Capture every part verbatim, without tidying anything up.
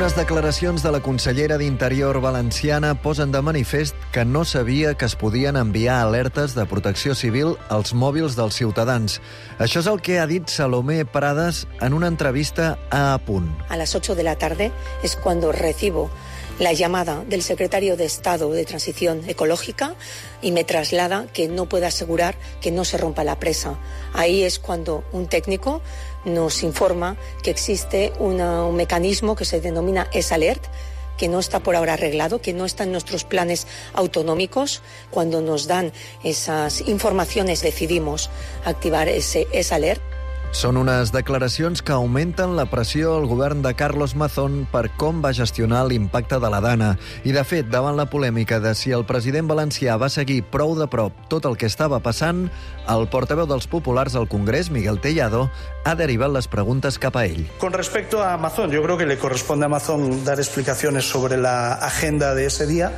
Unes declaracions de la consellera d'Interior valenciana posen de manifest que no sabia que es podien enviar alertes de protecció civil als mòbils dels ciutadans. Això és el que ha dit Salomé Prades en una entrevista a A Punt. A las ocho de la tarde es cuando recibo la llamada del secretario de Estado de Transición Ecológica y me traslada que no puede asegurar que no se rompa la presa. Ahí es cuando un técnico nos informa que existe una, un mecanismo que se denomina S-Alert, que no está por ahora arreglado, que no está en nuestros planes autonómicos. Cuando nos dan esas informaciones decidimos activar ese S-Alert. Són unes declaracions que augmenten la pressió al govern de Carlos Mazón per com va gestionar l'impacte de la Dana. I, de fet, davant la polèmica de si el president valencià va seguir prou de prop tot el que estava passant, el portaveu dels populars al Congrés, Miguel Tellado, ha derivat les preguntes cap a ell. Con respecto a Mazón, yo creo que le corresponde a Mazón dar explicaciones sobre la agenda de ese día.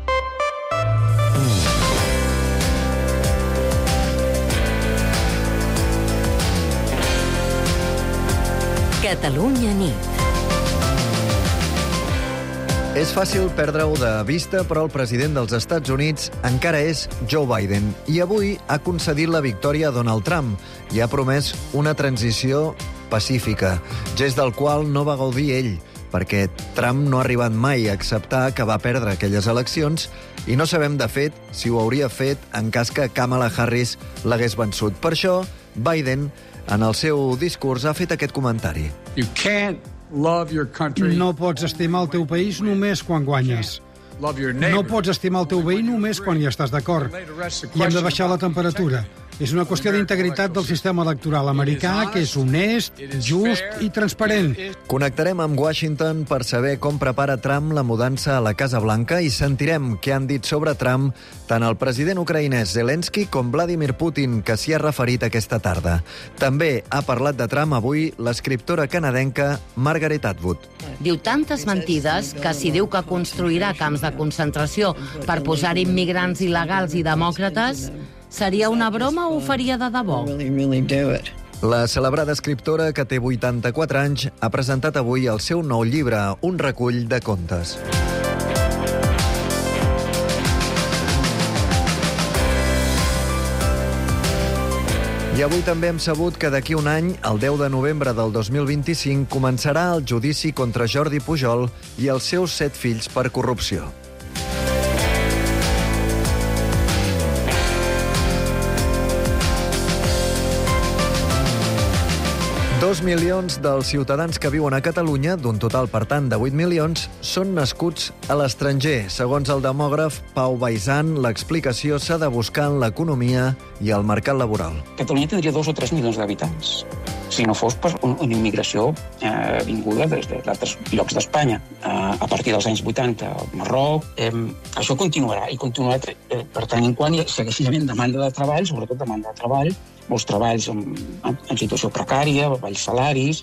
Catalunya nit. És fàcil perdre-ho de vista, però el president dels Estats Units encara és Joe Biden i avui ha concedit la victòria a Donald Trump i ha promès una transició pacífica, gest del qual no va gaudir ell, perquè Trump no ha arribat mai a acceptar que va perdre aquelles eleccions i no sabem, de fet, si ho hauria fet en cas que Kamala Harris l'hagués vençut. Per això, Biden, en el seu discurs, ha fet aquest comentari. You can't love your country. No pots estimar el teu país només quan guanyes. No pots estimar el teu veí només quan hi estàs d'acord. I hem de baixar la temperatura. És una qüestió d'integritat del sistema electoral americà, que és honest, just i transparent. Connectarem amb Washington per saber com prepara Trump la mudança a la Casa Blanca i sentirem què han dit sobre Trump tant el president ucraïnès Zelensky com Vladimir Putin, que s'hi ha referit aquesta tarda. També ha parlat de Trump avui l'escriptora canadenca Margaret Atwood. Diu tantes mentides que si diu que construirà camps de concentració per posar immigrants il·legals i demòcrates, seria una broma o ho faria de debò? La celebrada escriptora, que té vuitanta-quatre anys, ha presentat avui el seu nou llibre, un recull de contes. I avui també hem sabut que d'aquí un any, el deu de novembre del dos mil vint-i-cinc, començarà el judici contra Jordi Pujol i els seus set fills per corrupció. Dos milions dels ciutadans que viuen a Catalunya, d'un total, per tant, de vuit milions, són nascuts a l'estranger. Segons el demògraf Pau Baizan, l'explicació s'ha de buscar en l'economia i el mercat laboral. Catalunya tindria dos o tres milions d'habitants, si no fos per una immigració eh, vinguda des d'altres llocs d'Espanya. Eh, a partir dels anys vuitanta, al Marroc, eh, això continuarà, i continuarà eh, per tant en quan hi segueixi havent demanda de treball, sobretot demanda de treball, molts treballs en, en situació precària, baix salaris.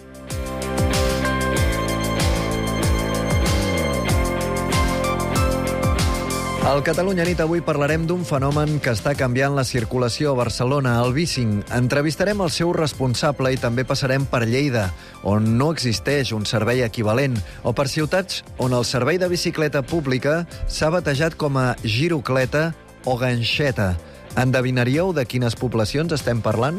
Al Catalunya Nit avui parlarem d'un fenomen que està canviant la circulació a Barcelona, el bicing. Entrevistarem el seu responsable i també passarem per Lleida, on no existeix un servei equivalent, o per ciutats on el servei de bicicleta pública s'ha batejat com a girocleta o ganxeta. Endevinaríeu de quines poblacions estem parlant?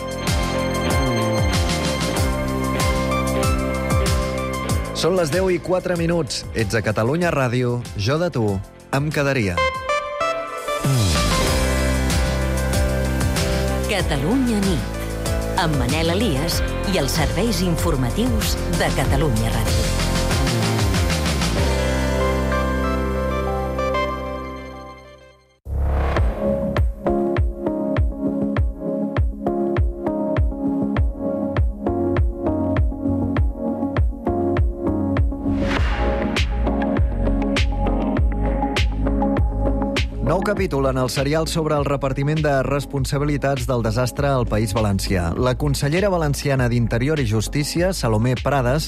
Són les deu i quatre minuts. Ets a Catalunya Ràdio. Jo de tu em quedaria. Catalunya nit. Amb Manel Elias i els serveis informatius de Catalunya Ràdio. Nou capítol en el serial sobre el repartiment de responsabilitats del desastre al País Valencià. La consellera valenciana d'Interior i Justícia, Salomé Prades,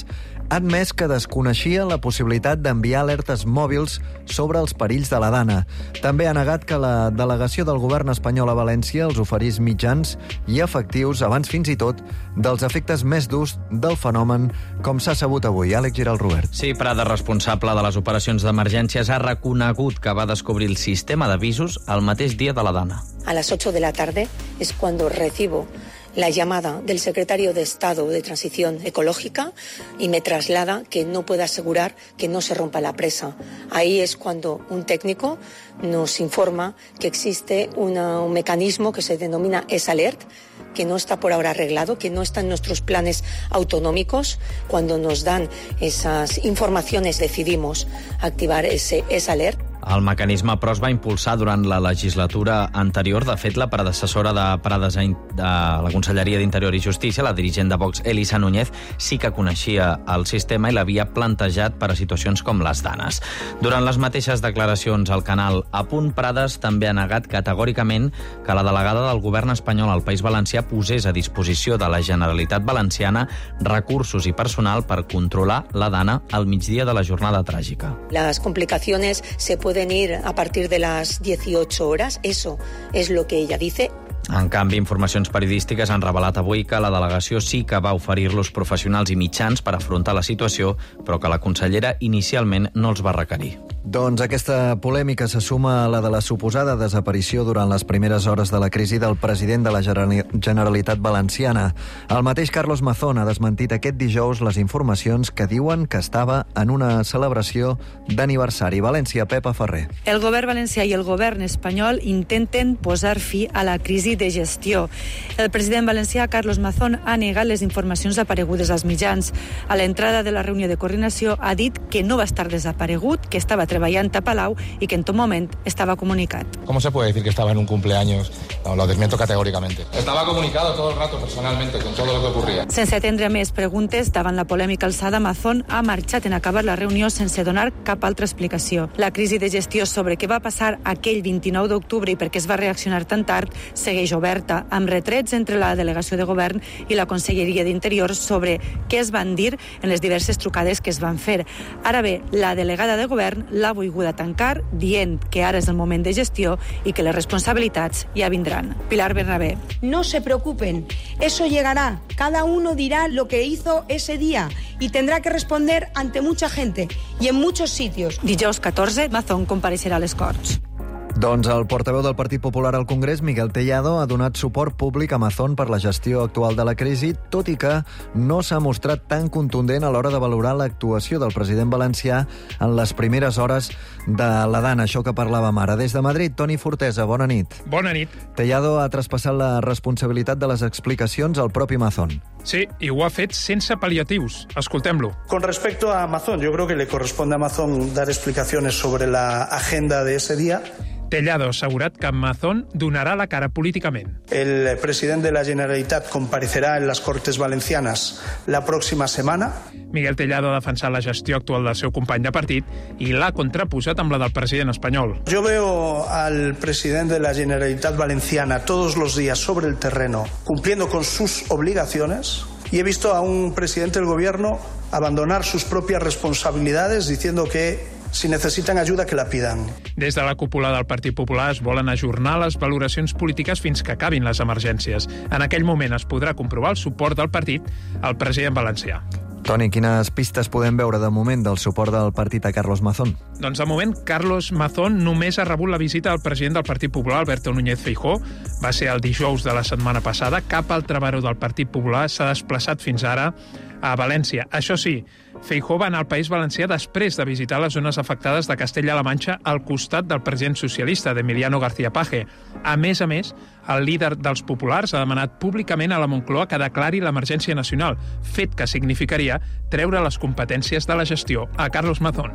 ha admès que desconeixia la possibilitat d'enviar alertes mòbils sobre els perills de la Dana. També ha negat que la delegació del govern espanyol a València els oferís mitjans i efectius abans fins i tot dels efectes més durs del fenomen, com s'ha sabut avui. Àlex Giral Robert. Sí, Prada, responsable de les operacions d'emergències, ha reconegut que va descobrir el sistema d'avisos el mateix dia de la Dana. A las ocho de la tarde es cuando recibo la llamada del secretario de Estado de Transición Ecológica y me traslada que no puede asegurar que no se rompa la presa. Ahí es cuando un técnico nos informa que existe una, un mecanismo que se denomina S-Alert, que no está por ahora arreglado, que no está en nuestros planes autonómicos. Cuando nos dan esas informaciones decidimos activar ese S-Alert. El mecanisme, però, es va impulsar durant la legislatura anterior. De fet, la predecessora de Prades de la Conselleria d'Interior i Justícia, la dirigent de Vox, Elisa Núñez, sí que coneixia el sistema i l'havia plantejat per a situacions com les Danes. Durant les mateixes declaracions al canal A Punt, Prades també ha negat categòricament que la delegada del govern espanyol al País Valencià posés a disposició de la Generalitat Valenciana recursos i personal per controlar la Dana al migdia de la jornada tràgica. Las complicaciones se pueden ir a partir de las dieciocho horas, eso es lo que ella dice. En canvi, informacions periodístiques han revelat avui que la delegació sí que va oferir-los professionals i mitjans per afrontar la situació, però que la consellera inicialment no els va requerir. Doncs aquesta polèmica se suma a la de la suposada desaparició durant les primeres hores de la crisi del president de la Generalitat Valenciana. El mateix Carlos Mazón ha desmentit aquest dijous les informacions que diuen que estava en una celebració d'aniversari. València, Pepa Ferrer. El govern valencià i el govern espanyol intenten posar fi a la crisi de gestió. El president valencià, Carlos Mazón, ha negat les informacions aparegudes als mitjans. A l'entrada de la reunió de coordinació ha dit que no va estar desaparegut, que estava treballant a Palau i que en tot moment estava comunicat. ¿Cómo se puede decir que estaba en un cumpleaños? No, lo desmiento categóricamente. Estaba comunicado todo el rato personalmente con todo lo que ocurría. Sense atendre més preguntes, davant la polèmica alçada, Mazón ha marxat en acabar la reunió sense donar cap altra explicació. La crisi de gestió sobre què va passar aquell vint-i-nou d'octubre i per què es va reaccionar tan tard segueix oberta, amb retrets entre la delegació de govern i la Conselleria d'Interior sobre què es van dir en les diverses trucades que es van fer. Ara bé, la delegada de govern l'ha volguda tancar dient que ara és el moment de gestió i que les responsabilitats ja vindran. Pilar Bernabé. No se preocupen, eso llegará. Cada uno dirá lo que hizo ese día y tendrá que responder ante mucha gente y en muchos sitios. Dijous catorze, Mazón compareixerà a les Corts. Doncs el portaveu del Partit Popular al Congrés, Miguel Tellado, ha donat suport públic a Mazón per la gestió actual de la crisi, tot i que no s'ha mostrat tan contundent a l'hora de valorar l'actuació del president valencià en les primeres hores de la Dana, això que parlàvem ara. Des de Madrid, Toni Fortesa, bona nit. Bona nit. Tellado ha traspassat la responsabilitat de les explicacions al propi Mazón. Sí, i ho ha fet sense paliatius. Escoltem-lo. Con respecto a Mazón, yo creo que le corresponde a Mazón dar explicaciones sobre la agenda de ese día. Tellado ha assegurat que Mazón donarà la cara políticament. El presidente de la Generalitat comparecerá en las Cortes Valencianas la próxima semana. Miguel Tellado ha defensat la gestió actual del seu company de partit i l'ha contraposat amb la del president espanyol. Yo veo al presidente de la Generalitat Valenciana todos los días sobre el terreno, cumpliendo con sus obligaciones, y he visto a un presidente del gobierno abandonar sus propias responsabilidades diciendo que si necessiten ajuda, que la pidan. Des de la cúpula del Partit Popular es volen ajornar les valoracions polítiques fins que acabin les emergències. En aquell moment es podrà comprovar el suport del partit al president valencià. Toni, quines pistes podem veure de moment del suport del partit a Carlos Mazón? Doncs de moment, Carlos Mazón només ha rebut la visita del president del Partit Popular, Alberto Núñez Feijóo. Va ser el dijous de la setmana passada. Cap altre baró del Partit Popular s'ha desplaçat fins ara a València. Això sí, Feijóo va anar al País Valencià després de visitar les zones afectades de Castella-La Manxa al costat del president socialista, d'Emiliano García Paje. A més a més, el líder dels populars ha demanat públicament a la Moncloa que declari l'emergència nacional, fet que significaria treure les competències de la gestió a Carlos Mazón.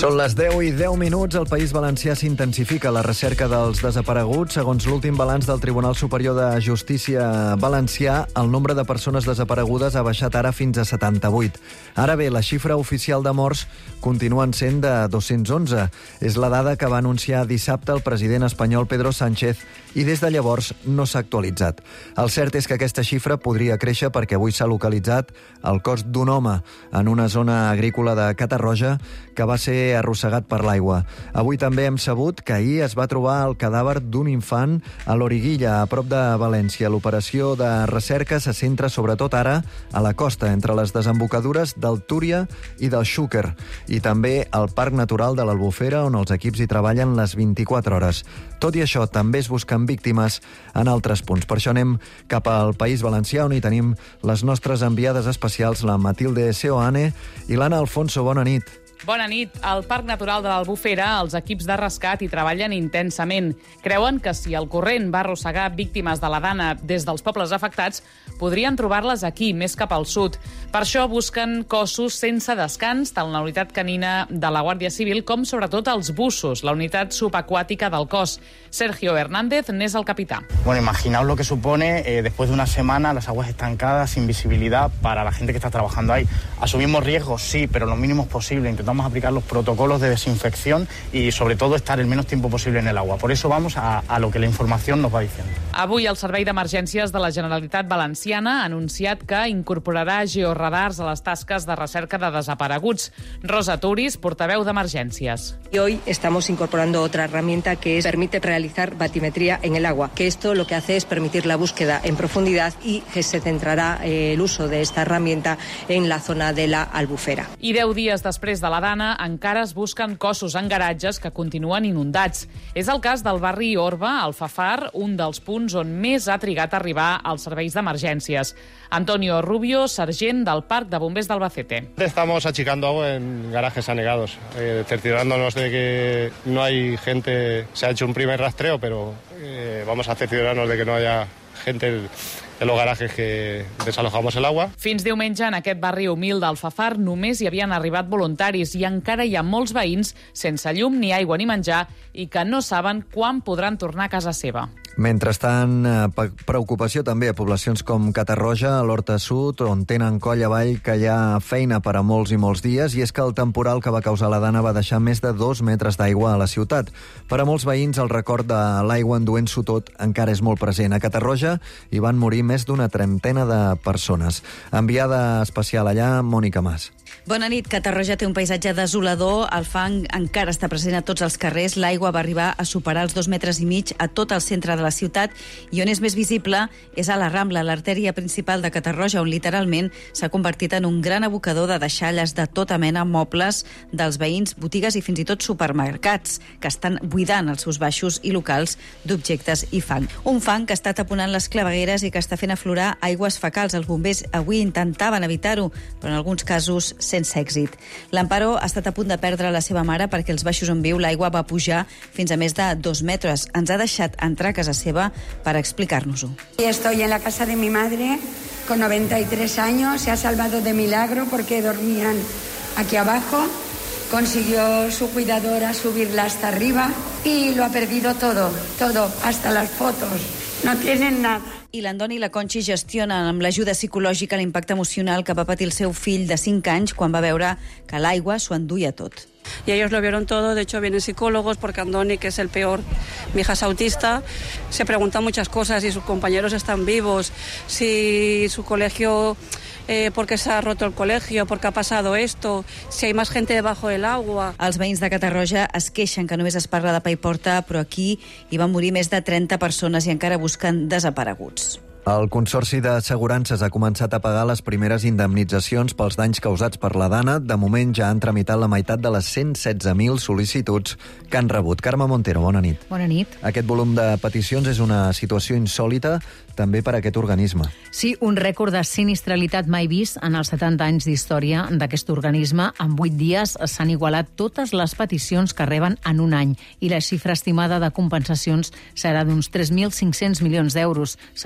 Són les deu i deu minuts. Al País Valencià s'intensifica la recerca dels desapareguts. Segons l'últim balanç del Tribunal Superior de Justícia Valencià, el nombre de persones desaparegudes ha baixat ara fins a setanta-vuit. Ara bé, la xifra oficial de morts continuen sent de dos-cents onze. És la dada que va anunciar dissabte el president espanyol Pedro Sánchez i des de llavors no s'ha actualitzat. El cert és que aquesta xifra podria créixer perquè avui s'ha localitzat el cos d'un home en una zona agrícola de Catarroja que va ser arrossegat per l'aigua. Avui també hem sabut que ahir es va trobar el cadàver d'un infant a l'Origuilla, a prop de València. L'operació de recerca se centra sobretot ara a la costa, entre les desembocadures del Túria i del Xúquer, i també al Parc Natural de l'Albufera, on els equips hi treballen les vint-i-quatre hores. Tot i això, també es busquen víctimes en altres punts. Per això anem cap al País Valencià, on hi tenim les nostres enviades especials, la Matilde Seoane i l'Anna Alfonso. Bona nit. Bona nit. Al Parc Natural de l'Albufera, els equips de rescat hi treballen intensament. Creuen que si el corrent va arrossegar víctimes de la dana des dels pobles afectats, podrien trobar-les aquí, més cap al sud. Per això busquen cossos sense descans, tant la unitat canina de la Guàrdia Civil com, sobretot, els bussos, la unitat subaquàtica del cos. Sergio Hernández n'és el capità. Bueno, imaginaos lo que supone eh, después de una semana las aguas estancadas, sin visibilidad para la gente que está trabajando ahí. Asumimos riesgos, sí, pero lo mínimos posible. Intentamos Vamos a aplicar los protocolos de desinfección y, sobre todo, estar el menos tiempo posible en el agua. Por eso vamos a, a lo que la información nos va diciendo. Avui el Servei d'Emergències de la Generalitat Valenciana ha anunciat que incorporarà georradars a les tasques de recerca de desapareguts. Rosa Turis, portaveu d'Emergències. Y hoy estamos incorporando otra herramienta que es, permite realizar batimetría en el agua, que esto lo que hace es permitir la búsqueda en profundidad y que se centrará eh, el uso de esta herramienta en la zona de la Albufera. I deu dies després de la dana encara es busquen cossos en garatges que continuen inundats. És el cas del barri Orba, al Fafar, un dels punts on més ha trigat a arribar als serveis d'emergències. Antonio Rubio, sergent del Parc de Bombers d'Albacete. Estamos achicando agua en garajes anegados, eh, cerciorándonos de que no hay gente. Se ha hecho un primer rastreo, pero eh, vamos a cerciorarnos de que no haya gente en los garajes que desalojamos el agua. Fins diumenge, en aquest barri humil d'Alfafar, només hi havien arribat voluntaris i encara hi ha molts veïns sense llum, ni aigua ni menjar i que no saben quan podran tornar a casa seva. Mentrestant, preocupació també a poblacions com Catarroja, a l'Horta Sud, on tenen coll avall que hi ha feina per a molts i molts dies, i és que el temporal que va causar la dana va deixar més de dos metres d'aigua a la ciutat. Per a molts veïns, el record de l'aigua enduent-s'ho tot encara és molt present. A Catarroja hi van morir més d'una trentena de persones. Enviada especial allà, Mònica Mas. Bona nit. Catarroja té un paisatge desolador. El fang encara està present a tots els carrers. L'aigua va arribar a superar els dos metres i mig a tot el centre de la ciutat, i on és més visible és a la Rambla, l'artèria principal de Catarroja, on literalment s'ha convertit en un gran abocador de deixalles de tota mena, mobles dels veïns, botigues i fins i tot supermercats, que estan buidant els seus baixos i locals d'objectes i fang. Un fang que està taponant les clavegueres i que està fent aflorar aigües fecals. Els bombers avui intentaven evitar-ho, però en alguns casos sense èxit. L'Amparo ha estat a punt de perdre la seva mare perquè els baixos on viu l'aigua va pujar fins a més de dos metres. Ens ha deixat entrar a casa seva para explicarnos-ho. Estoy en la casa de mi madre con noventa y tres años, se ha salvado de milagro porque dormían aquí abajo, consiguió su cuidadora subirla hasta arriba y lo ha perdido todo, todo, hasta las fotos, no tienen nada. I l'Andoni i la Conchi gestionen amb l'ajuda psicològica l'impacte emocional que va patir el seu fill de cinc anys quan va veure que l'aigua s'ho enduia tot. Y ellos lo vieron todo, de hecho vienen psicólogos porque Andoni, que es el peor, mi hija es autista, se pregunta muchas cosas, si sus compañeros están vivos, si su colegio, eh, por qué se ha roto el colegio, por qué ha pasado esto, si hay más gente debajo del agua. Els veïns de Catarroja es queixen que només es parla de pa i porta, però aquí hi van morir més de trenta persones i encara busquen desapareguts. El Consorci d'Assegurances ha començat a pagar les primeres indemnitzacions pels danys causats per la dana. De moment ja han tramitat la meitat de les cent setze mil sol·licituds que han rebut. Carme Montero, bona nit. Bona nit. Aquest volum de peticions és una situació insòlita també per a aquest organisme. Sí, un rècord de sinistralitat mai vist en els setanta anys d'història d'aquest organisme. En vuit dies s'han igualat totes les peticions que reben en un any i la xifra estimada de compensacions serà d'uns tres mil cinc-cents milions d'euros, segons el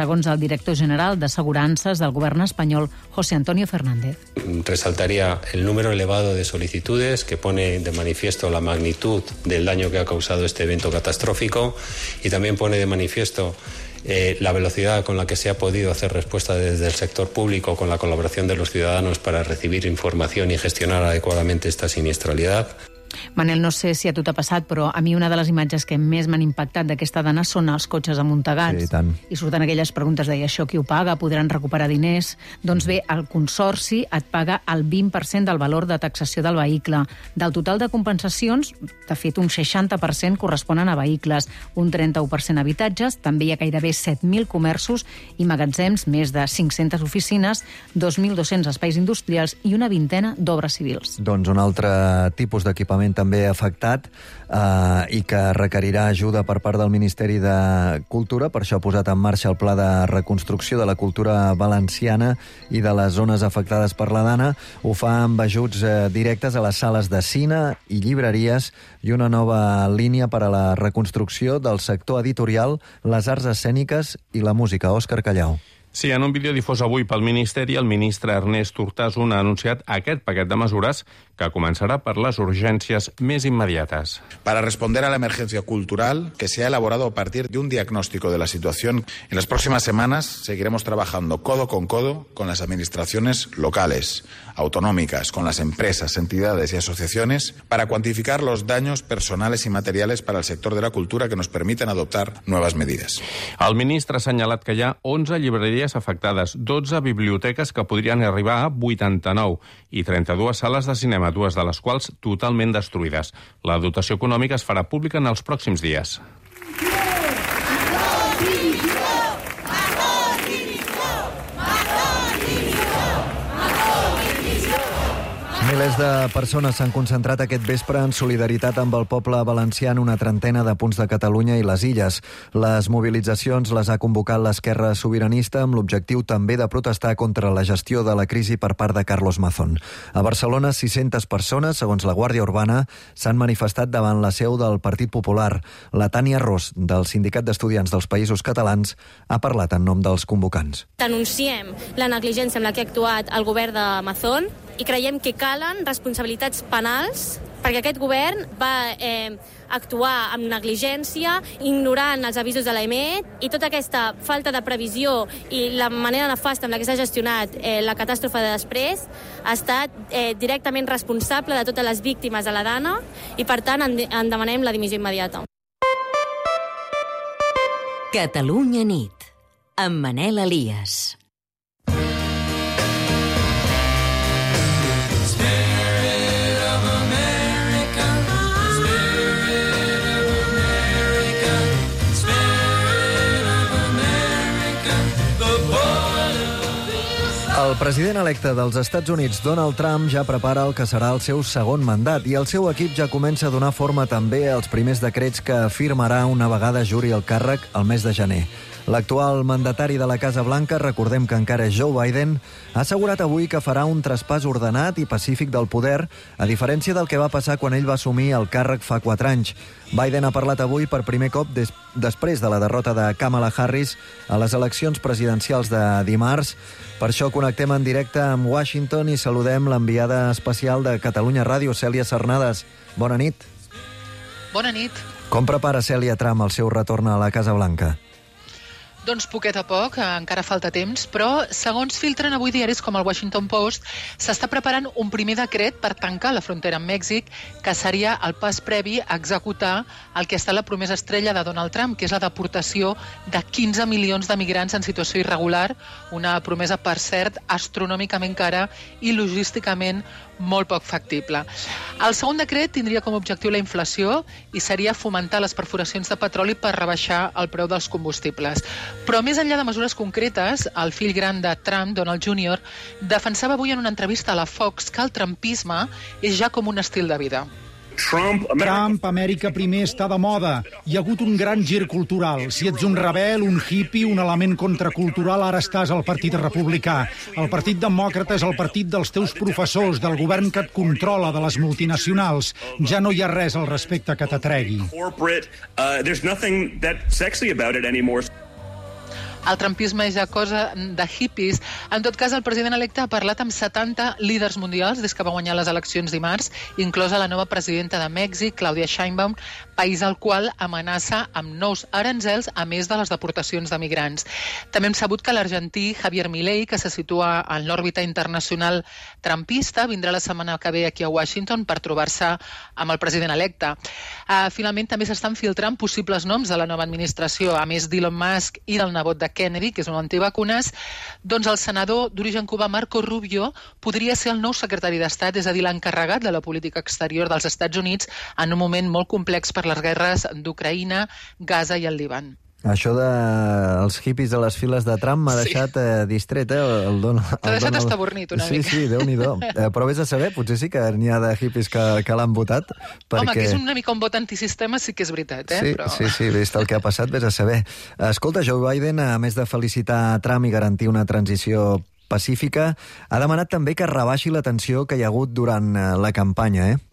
director general d'Assegurances del govern espanyol, José Antonio Fernández. Resaltaría el número elevado de solicitudes que pone de manifiesto la magnitud del daño que ha causado este evento catastrófico y también pone de manifiesto Eh, la velocidad con la que se ha podido hacer respuesta desde el sector público con la colaboración de los ciudadanos para recibir información y gestionar adecuadamente esta siniestralidad. Manel, no sé si a tu t'ha passat, però a mi una de les imatges que més m'han impactat d'aquesta dana són els cotxes amuntegats. Sí, tant. I surten aquelles preguntes de això qui ho paga, podran recuperar diners? Doncs bé, el Consorci et paga el vint per cent del valor de taxació del vehicle. Del total de compensacions, de fet, un seixanta per cent corresponen a vehicles, un trenta-u per cent a habitatges, també hi ha gairebé set mil comerços i magatzems, més de cinc-centes oficines, dos mil dos-cents espais industrials i una vintena d'obres civils. Doncs un altre tipus d'equipament també afectat eh, i que requerirà ajuda per part del Ministeri de Cultura. Per això ha posat en marxa el Pla de Reconstrucció de la Cultura Valenciana i de les zones afectades per la dana. Ho fa amb ajuts eh, directes a les sales de cine i llibreries i una nova línia per a la reconstrucció del sector editorial, les arts escèniques i la música. Òscar Callau. Sí, en un vídeo difós avui pel Ministeri, el ministre Ernest Urtasun ha anunciat aquest paquet de mesures que començarà per les urgències més inmediates. Para responder a la emergencia cultural que se ha elaborado a partir de un diagnóstico de la situación, en las próximas semanas seguiremos trabajando codo con codo con las administraciones locales, autonómicas, con las empresas, entidades y asociaciones para cuantificar los daños personales y materiales para el sector de la cultura que nos permitan adoptar nuevas medidas. El ministre ha assenyalat que hi ha onze llibreries afectades, dotze biblioteques que podrien arribar a vuitanta-nou i trenta-dues sales de cinema, dues de les quals totalment destruïdes. La dotació econòmica es farà pública en els pròxims dies. Milers de persones s'han concentrat aquest vespre en solidaritat amb el poble valencià en una trentena de punts de Catalunya i les Illes. Les mobilitzacions les ha convocat l'Esquerra Sobiranista amb l'objectiu també de protestar contra la gestió de la crisi per part de Carlos Mazón. A Barcelona, sis-centes persones, segons la Guàrdia Urbana, s'han manifestat davant la seu del Partit Popular. La Tània Ros, del Sindicat d'Estudiants dels Països Catalans, ha parlat en nom dels convocants. Denunciem la negligència amb la que ha actuat el govern de Mazón i creiem que calen responsabilitats penals perquè aquest govern va eh, actuar amb negligència, ignorant els avisos de l'A M E T i tota aquesta falta de previsió i la manera nefasta amb la que s'ha gestionat eh, la catàstrofe de després ha estat eh, directament responsable de totes les víctimes de la dana i, per tant, en, en demanem la dimissió immediata. Catalunya nit, amb Manel Elias. El president electe dels Estats Units, Donald Trump, ja prepara el que serà el seu segon mandat i el seu equip ja comença a donar forma també als primers decrets que firmarà una vegada juri el càrrec al mes de gener. L'actual mandatari de la Casa Blanca, recordem que encara és Joe Biden, ha assegurat avui que farà un traspàs ordenat i pacífic del poder, a diferència del que va passar quan ell va assumir el càrrec fa quatre anys. Biden ha parlat avui per primer cop des, després de la derrota de Kamala Harris a les eleccions presidencials de dimarts. Per això connectem en directe amb Washington i saludem l'enviada especial de Catalunya Ràdio, Cèlia Cernades. Bona nit. Bona nit. Com prepara Cèlia Trump el seu retorn a la Casa Blanca? Doncs poquet a poc, encara falta temps, però segons filtren avui diaris com el Washington Post, s'està preparant un primer decret per tancar la frontera amb Mèxic, que seria el pas previ a executar el que ha estat la promesa estrella de Donald Trump, que és la deportació de quinze milions de migrants en situació irregular, una promesa, per cert, astronòmicament cara i logísticament molt poc factible. El segon decret tindria com a objectiu la inflació i seria fomentar les perforacions de petroli per rebaixar el preu dels combustibles. Però més enllà de mesures concretes, el fill gran de Trump, Donald júnior, defensava avui en una entrevista a la Fox que el trumpisme és ja com un estil de vida. Trump, Trump, Amèrica primer està de moda. Hi ha hagut un gran gir cultural. Si ets un rebel, un hippie, un element contracultural, ara estàs al Partit Republicà. El Partit Demòcrata és el partit dels teus professors, del govern que et controla, de les multinacionals. Ja no hi ha res al respecte que t'atregui. el trumpisme és ja cosa de hippies. En tot cas, el president electe ha parlat amb setanta líders mundials des que va guanyar les eleccions dimarts, inclosa la nova presidenta de Mèxic, Claudia Sheinbaum, país al qual amenaça amb nous aranzels a més de les deportacions de migrants. També hem sabut que l'argentí Javier Milei, que se situa en l'òrbita internacional trumpista, vindrà la setmana que ve aquí a Washington per trobar-se amb el president electe. Uh, finalment, també s'estan filtrant possibles noms de la nova administració, a més d'Elon Musk i del nebot de Kennedy, que és un antivacunes, doncs el senador d'origen cubà Marco Rubio podria ser el nou secretari d'Estat, és a dir, l'encarregat de la política exterior dels Estats Units en un moment molt complex per les guerres d'Ucraïna, Gaza i el Líban. Això dels hippies a les files de Trump m'ha Sí. deixat eh, distret, eh? El Don, T'ha el deixat Donald- estabornit una sí, mica. Sí, sí, Déu-n'hi-do. Eh, però vés a saber, potser sí que n'hi ha de hippies que, que l'han votat. Perquè... Home, que és una mica un vot antisistema, sí que és veritat, eh? Sí, Però... sí, sí, vist el que ha passat, vés a saber. Escolta, Joe Biden, a més de felicitar Trump i garantir una transició pacífica, ha demanat també que rebaixi la tensió que hi ha hagut durant eh, la campanya, eh?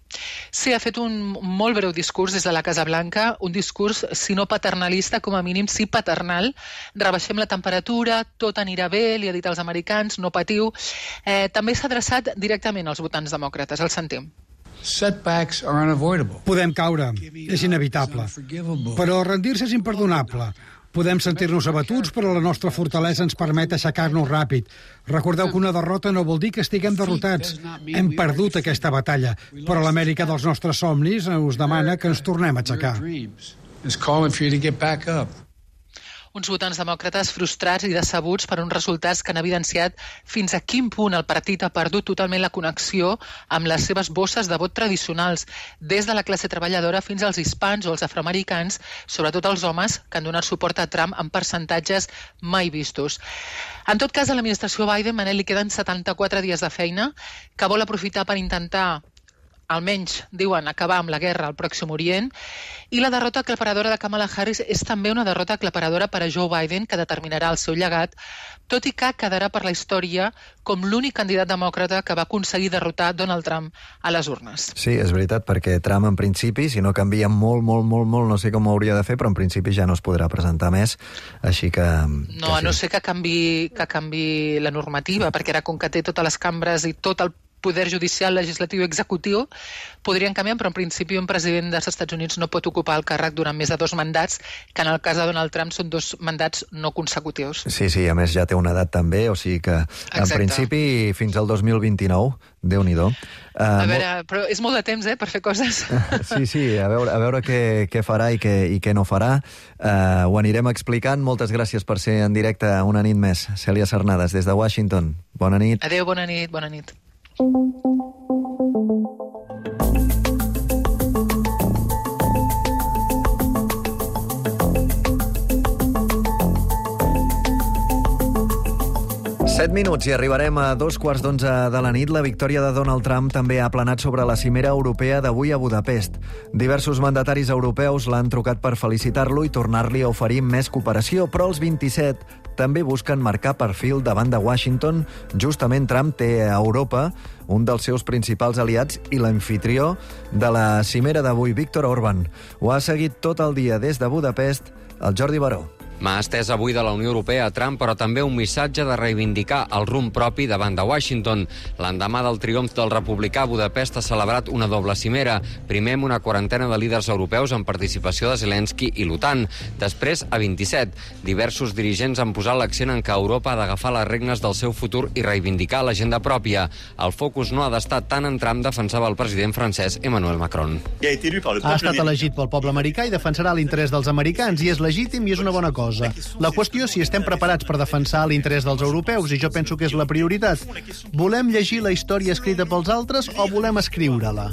Sí, ha fet un molt breu discurs des de la Casa Blanca, un discurs, si no paternalista, com a mínim sí paternal. Rebaixem la temperatura, tot anirà bé, li ha dit als americans, no patiu. Eh, també s'ha adreçat directament als votants demòcrates, el sentim. Setbacks are unavoidable. Podem caure, és inevitable. Però rendir-se és imperdonable. Podem sentir-nos abatuts, però la nostra fortalesa ens permet aixecar-nos ràpid. Recordeu que una derrota no vol dir que estiguem derrotats. Hem perdut aquesta batalla, però l'Amèrica dels nostres somnis us demana que ens tornem a aixecar. It's calling for you to get back up. Uns votants demòcrates frustrats i decebuts per uns resultats que han evidenciat fins a quin punt el partit ha perdut totalment la connexió amb les seves bosses de vot tradicionals, des de la classe treballadora fins als hispans o els afroamericans, sobretot els homes que han donat suport a Trump en percentatges mai vistos. En tot cas, a l'administració Biden, Manel, li queden setanta-quatre dies de feina, que vol aprofitar per intentar almenys, diuen, acabar amb la guerra al Pròxim Orient, i la derrota aclaparadora de Kamala Harris és també una derrota aclaparadora per a Joe Biden, que determinarà el seu llegat, tot i que quedarà per la història com l'únic candidat demòcrata que va aconseguir derrotar Donald Trump a les urnes. Sí, és veritat, perquè Trump, en principi, si no canvia molt, molt, molt, molt, no sé com ho hauria de fer, però en principi ja no es podrà presentar més, així que... No, a no ser que canvi, que canvi la normativa, perquè ara, com que té totes les cambres i tot el poder judicial, legislatiu i executiu, podrien canviar, però en principi un president dels Estats Units no pot ocupar el càrrec durant més de dos mandats, que en el cas de Donald Trump són dos mandats no consecutius. Sí, sí, a més ja té una edat també, o sigui que en Exacte. principi fins al dos mil vint-i-nou, Déu-n'hi-do. Uh, A veure, però és molt de temps, eh, per fer coses. Sí, sí, a veure, a veure què, què farà i què, i què no farà. Uh, ho anirem explicant. Moltes gràcies per ser en directe una nit més. Cèlia Sernades, des de Washington. Bona nit. Adéu, bona nit, bona nit. Set minuts i arribarem a dos quarts d'onze de la nit. La victòria de Donald Trump també ha planat sobre la cimera europea d'avui a Budapest. Diversos mandataris europeus l'han trucat per felicitar-lo i tornar-li a oferir més cooperació, però els vint-i-set també busquen marcar perfil davant de Washington. Justament Trump té a Europa un dels seus principals aliats i l'anfitrió de la cimera d'avui, Viktor Orbán. Ho ha seguit tot el dia des de Budapest el Jordi Baró. Mà estès avui de la Unió Europea a Trump, però també un missatge de reivindicar el rumb propi davant de Washington. L'endemà del triomf del republicà, Budapest ha celebrat una doble cimera. Primer amb una quarantena de líders europeus en participació de Zelensky i l'OTAN. Després, a vint-i-set, diversos dirigents han posat l'accent en que Europa ha d'agafar les regnes del seu futur i reivindicar l'agenda pròpia. El focus no ha d'estar tant en Trump, defensava el president francès Emmanuel Macron. Ha estat elegit pel poble americà i defensarà l'interès dels americans, i és legítim i és una bona cosa. La qüestió és si estem preparats per defensar l'interès dels europeus, i jo penso que és la prioritat. Volem llegir la història escrita pels altres o volem escriure-la?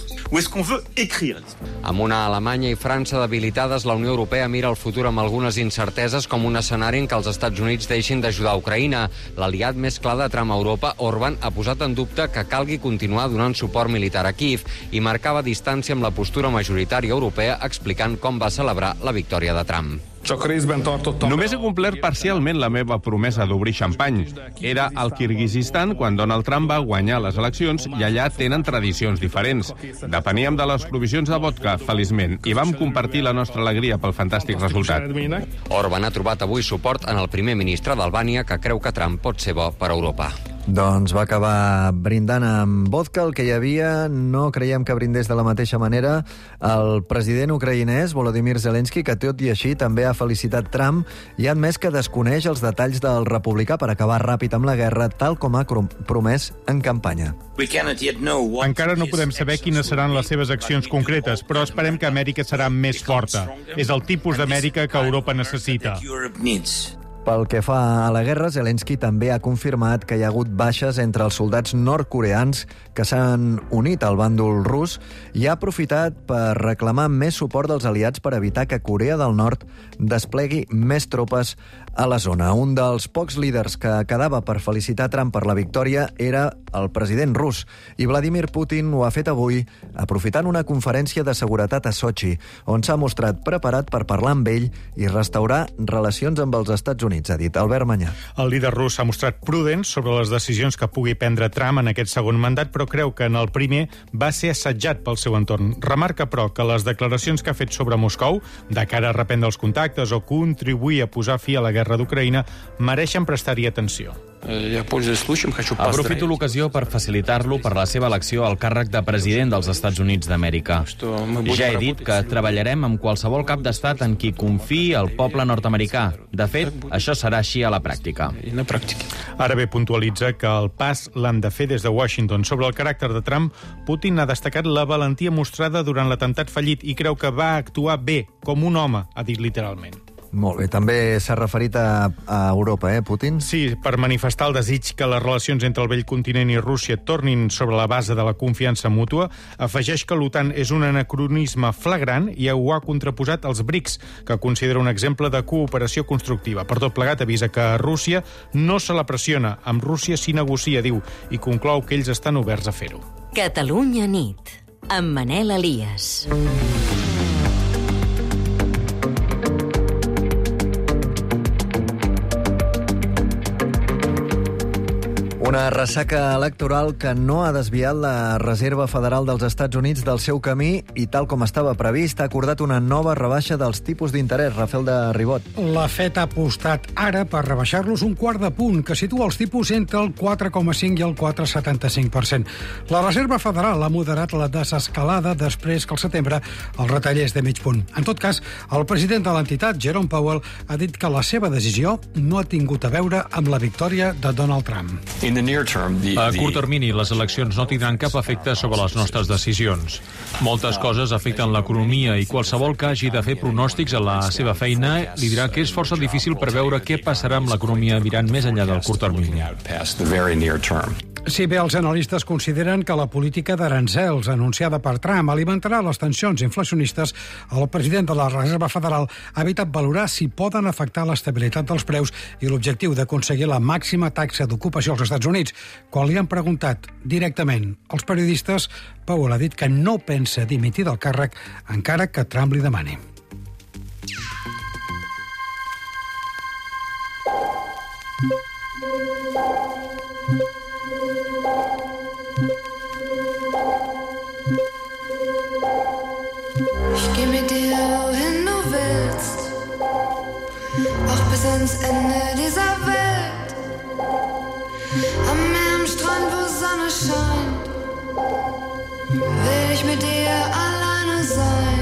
Amb una Alemanya i França debilitades, la Unió Europea mira el futur amb algunes incerteses, com un escenari en què els Estats Units deixin d'ajudar Ucraïna. L'aliat més clar de Trump a Europa, Orbán, ha posat en dubte que calgui continuar donant suport militar a Kíev i marcava distància amb la postura majoritària europea, explicant com va celebrar la victòria de Trump. Només he complert parcialment la meva promesa d'obrir xampany. Era al Kirguizistan quan Donald Trump va guanyar les eleccions i allà tenen tradicions diferents. Depeníem de les provisions de vodka, feliçment, i vam compartir la nostra alegria pel fantàstic resultat. Orban ha trobat avui suport en el primer ministre d'Albània, que creu que Trump pot ser bo per a Europa. Doncs va acabar brindant amb vodka, el que hi havia. No creiem que brindés de la mateixa manera el president ucraïnès, Volodymyr Zelensky, que tot i així també ha felicitat Trump i ha admès que desconeix els detalls del republicà per acabar ràpid amb la guerra, tal com ha promès en campanya. Encara no podem saber quines seran les seves accions concretes, però esperem que Amèrica serà més forta. És el tipus d'Amèrica que Europa necessita. Pel que fa a la guerra, Zelensky també ha confirmat que hi ha hagut baixes entre els soldats nord-coreans que s'han unit al bàndol rus i ha aprofitat per reclamar més suport dels aliats per evitar que Corea del Nord desplegui més tropes a la zona. Un dels pocs líders que quedava per felicitar Trump per la victòria era el president rus, i Vladimir Putin ho ha fet avui aprofitant una conferència de seguretat a Sochi, on s'ha mostrat preparat per parlar amb ell i restaurar relacions amb els Estats Units, ha dit Albert Manyà. El líder rus s'ha mostrat prudent sobre les decisions que pugui prendre Trump en aquest segon mandat, però creu que en el primer va ser assetjat pel seu entorn. Remarca, però, que les declaracions que ha fet sobre Moscou, de cara a reprendre els contactes o contribuir a posar fi a la guerra d'Ucraïna, mereixen prestar-hi atenció. Aprofito l'ocasió per facilitar-lo per la seva elecció al càrrec de president dels Estats Units d'Amèrica. Ja he dit que treballarem amb qualsevol cap d'estat en qui confiï el poble nord-americà. De fet, això serà així a la pràctica. Ara bé, puntualitza que el pas l'han de fer des de Washington. Sobre el caràcter de Trump, Putin ha destacat la valentia mostrada durant l'atemptat fallit i creu que va actuar bé, com un home, ha dit literalment. Molt bé. També s'ha referit a, a Europa, eh, Putin? Sí, per manifestar el desig que les relacions entre el vell continent i Rússia tornin sobre la base de la confiança mútua, afegeix que l'OTAN és un anacronisme flagrant i ho ha contraposat als BRICS, que considera un exemple de cooperació constructiva. Per tot plegat, avisa que a Rússia no se la pressiona. Amb Rússia s'hi negocia, diu, i conclou que ells estan oberts a fer-ho. Catalunya nit, amb Manel Elias. Una ressaca electoral que no ha desviat la Reserva Federal dels Estats Units del seu camí i, tal com estava previst, ha acordat una nova rebaixa dels tipus d'interès. Rafael de Ribot. La Fed ha apostat ara per rebaixar-los un quart de punt, que situa els tipus entre el quatre coma cinc i el quatre coma setanta-cinc per cent. La Reserva Federal ha moderat la desescalada després que al setembre el retallés de mig punt. En tot cas, el president de l'entitat, Jerome Powell, ha dit que la seva decisió no ha tingut a veure amb la victòria de Donald Trump. A curt termini, les eleccions no tindran cap efecte sobre les nostres decisions. Moltes coses afecten l'economia i qualsevol que hagi de fer pronòstics a la seva feina li dirà que és força difícil preveure què passarà amb l'economia mirant més enllà del curt termini. Si bé els analistes consideren que la política d'aranzels anunciada per Trump alimentarà les tensions inflacionistes, el president de la Reserva Federal ha evitat valorar si poden afectar l'estabilitat dels preus i l'objectiu d'aconseguir la màxima taxa d'ocupació als Estats Units. Quan li han preguntat directament als periodistes, Powell ha dit que no pensa dimitir del càrrec encara que Trump li demani. Ich geh mit dir, wohin du willst, auch bis ans Ende dieser Welt. Am Meer, am Strand, wo Sonne scheint, will ich mit dir alleine sein.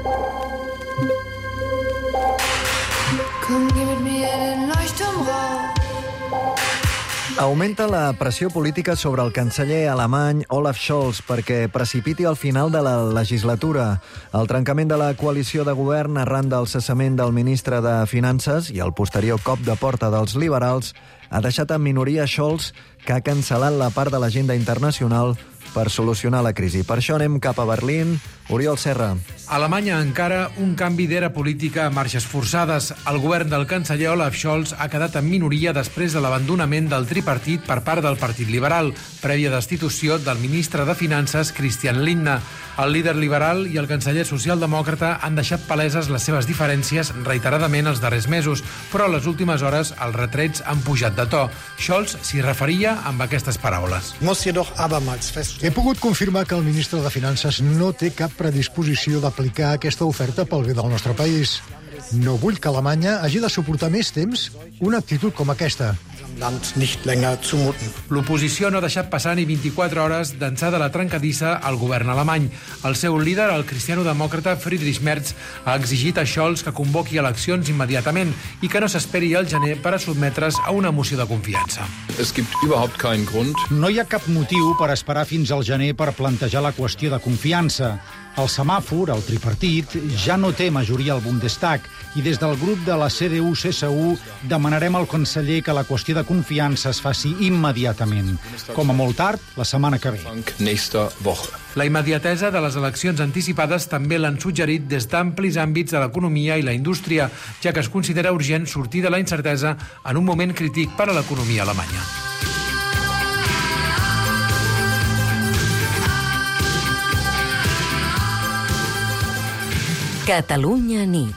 Komm, geh mit mir den Leuchtturm rauf. Augmenta la pressió política sobre el canceller alemany Olaf Scholz perquè precipiti el final de la legislatura. El trencament de la coalició de govern arran del cessament del ministre de Finances i el posterior cop de porta dels liberals ha deixat en minoria Scholz, que ha cancel·lat la part de l'agenda internacional per solucionar la crisi. Per això anem cap a Berlín. Oriol Serra. A Alemanya encara un canvi d'era política a marxes forçades. El govern del canceller Olaf Scholz ha quedat en minoria després de l'abandonament del tripartit per part del Partit Liberal, prèvia destitució del ministre de Finances Christian Lindner. El líder liberal i el canceller socialdemòcrata han deixat paleses les seves diferències reiteradament els darrers mesos, però a les últimes hores els retrets han pujat de to. Scholz s'hi referia amb aquestes paraules. He pogut confirmar que el ministre de Finances no té cap predisposició d'aplicar aquesta oferta pel bé del nostre país. No vull que Alemanya hagi de suportar més temps una actitud com aquesta. L'oposició no ha deixat passar ni vint-i-quatre hores d'ençà de la trencadissa al govern alemany. El seu líder, el cristiano-demòcrata Friedrich Merz, ha exigit a Scholz que convoqui eleccions immediatament i que no s'esperi al gener per a sotmetre's a una moció de confiança. No hi ha cap motiu per esperar fins al gener per plantejar la qüestió de confiança. El semàfor, el tripartit, ja no té majoria al Bundestag i des del grup de la C D U C S U demanarem al conseller que la qüestió de confiança es faci immediatament, com a molt tard la setmana que ve. La immediatesa de les eleccions anticipades també l'han suggerit des d'amplis àmbits de l'economia i la indústria, ja que es considera urgent sortir de la incertesa en un moment crític per a l'economia alemanya. Catalunya nit.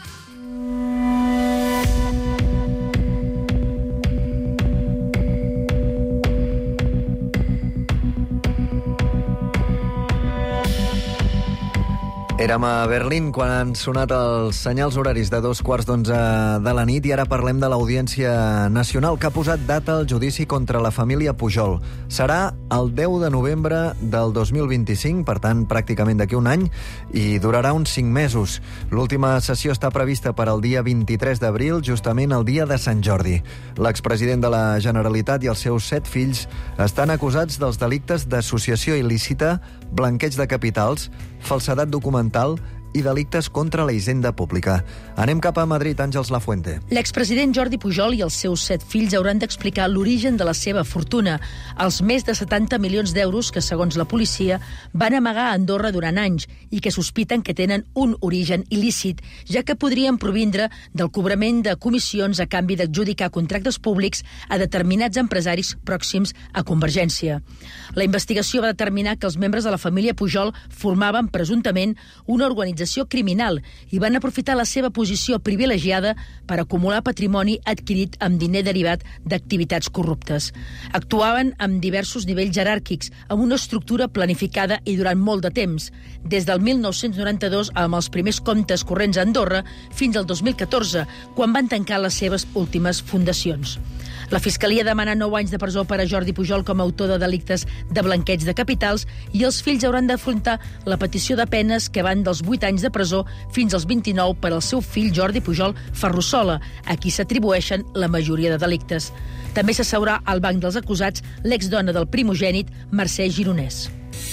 Érem a Berlín quan han sonat els senyals horaris de dos quarts d'onze de la nit i ara parlem de l'Audiència Nacional que ha posat data al judici contra la família Pujol. Serà el deu de novembre del dos mil vint-i-cinc, per tant, pràcticament d'aquí un any, i durarà uns cinc mesos. L'última sessió està prevista per al dia vint-i-tres d'abril, justament el dia de Sant Jordi. L'expresident de la Generalitat i els seus set fills estan acusats dels delictes d'associació il·lícita, blanqueig de capitals, falsedat documental i delictes contra la hisenda pública. Anem cap a Madrid, Àngels Lafuente. L'expresident Jordi Pujol i els seus set fills hauran d'explicar l'origen de la seva fortuna, els més de setanta milions d'euros que, segons la policia, van amagar a Andorra durant anys i que sospiten que tenen un origen il·lícit, ja que podrien provindre del cobrament de comissions a canvi d'adjudicar contractes públics a determinats empresaris pròxims a Convergència. La investigació va determinar que els membres de la família Pujol formaven presumptament una organització criminal i van aprofitar la seva posició privilegiada per acumular patrimoni adquirit amb diner derivat d'activitats corruptes. Actuaven amb diversos nivells jeràrquics, amb una estructura planificada i durant molt de temps, des del mil nou-cents noranta-dos amb els primers comptes corrents a Andorra fins al dos mil catorze, quan van tancar les seves últimes fundacions. La Fiscalia demana nou anys de presó per a Jordi Pujol com a autor de delictes de blanqueig de capitals i els fills hauran d'afrontar la petició de penes que van dels vuit anys de presó fins als vint-i-nou per al seu fill Jordi Pujol Ferrusola, a qui s'atribueixen la majoria de delictes. També s'asseurà al banc dels acusats l'exdona del primogènit, Mercè Gironès.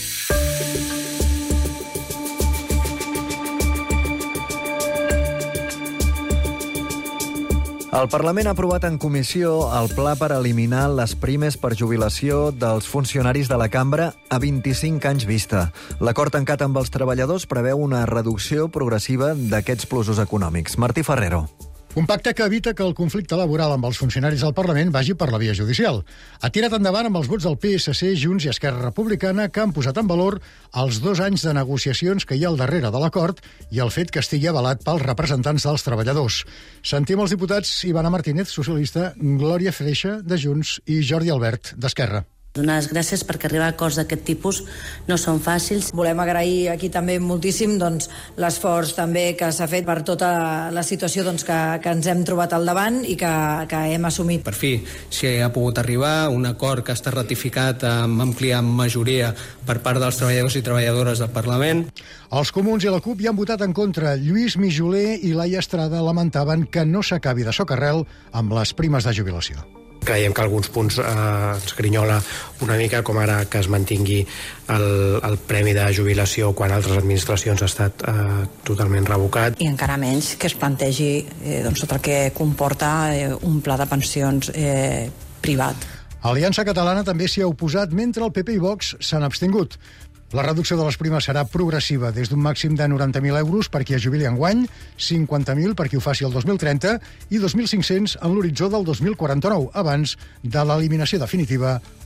El Parlament ha aprovat en comissió el pla per eliminar les primes per jubilació dels funcionaris de la cambra a vint-i-cinc anys vista. L'acord tancat amb els treballadors preveu una reducció progressiva d'aquests plusos econòmics. Martí Ferrero. Un pacte que evita que el conflicte laboral amb els funcionaris del Parlament vagi per la via judicial. Ha tirat endavant amb els vots del P S C, Junts i Esquerra Republicana, que han posat en valor els dos anys de negociacions que hi ha al darrere de l'acord i el fet que estigui avalat pels representants dels treballadors. Sentim els diputats Ivana Martínez, socialista, Glòria Freixa, de Junts, i Jordi Albert, d'Esquerra. Donar les gràcies perquè arribar a acords d'aquest tipus no són fàcils. Volem agrair aquí també moltíssim doncs, l'esforç també que s'ha fet per tota la situació doncs, que, que ens hem trobat al davant i que, que hem assumit. Per fi s'hi ha pogut arribar un acord que està ratificat amb àmplia majoria per part dels treballadors i treballadores del Parlament. Els comuns i la CUP hi han votat en contra. Lluís Mijoler i Laia Estrada lamentaven que no s'acabi de socarrel amb les primes de jubilació. Creiem que alguns punts eh, ens grinyola una mica, com ara que es mantingui el, el premi de jubilació quan altres administracions ha estat eh, totalment revocat. I encara menys que es plantegi eh, doncs, tot el que comporta eh, un pla de pensions eh, privat. Aliança Catalana també s'hi ha oposat, mentre el P P i Vox s'han abstingut. La reducció de les primes serà progressiva, des d'un màxim de noranta mil euros per qui es jubili enguany, cinquanta mil per qui ho faci el dos mil trenta i dos mil cinc-cents en l'horitzó del dos mil quaranta-nou, abans de l'eliminació definitiva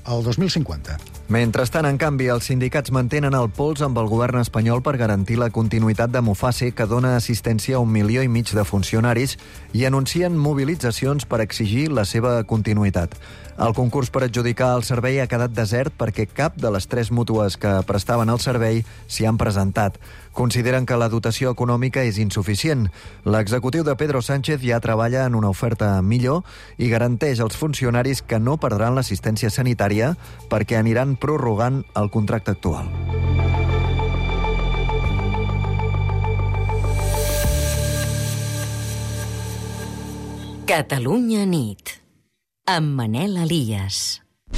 al dos mil cinquanta. Mentrestant, en canvi, els sindicats mantenen el pols amb el govern espanyol per garantir la continuïtat de Mufase, que dona assistència a un milió i mig de funcionaris, i anuncien mobilitzacions per exigir la seva continuïtat. El concurs per adjudicar el servei ha quedat desert perquè cap de les tres mútues que prestaven el servei s'hi han presentat. Consideren que la dotació econòmica és insuficient. L'executiu de Pedro Sánchez ja treballa en una oferta millor i garanteix als funcionaris que no perdran l'assistència sanitària perquè aniran prorrogant el contracte actual. Catalunya nit, amb Manel Elias.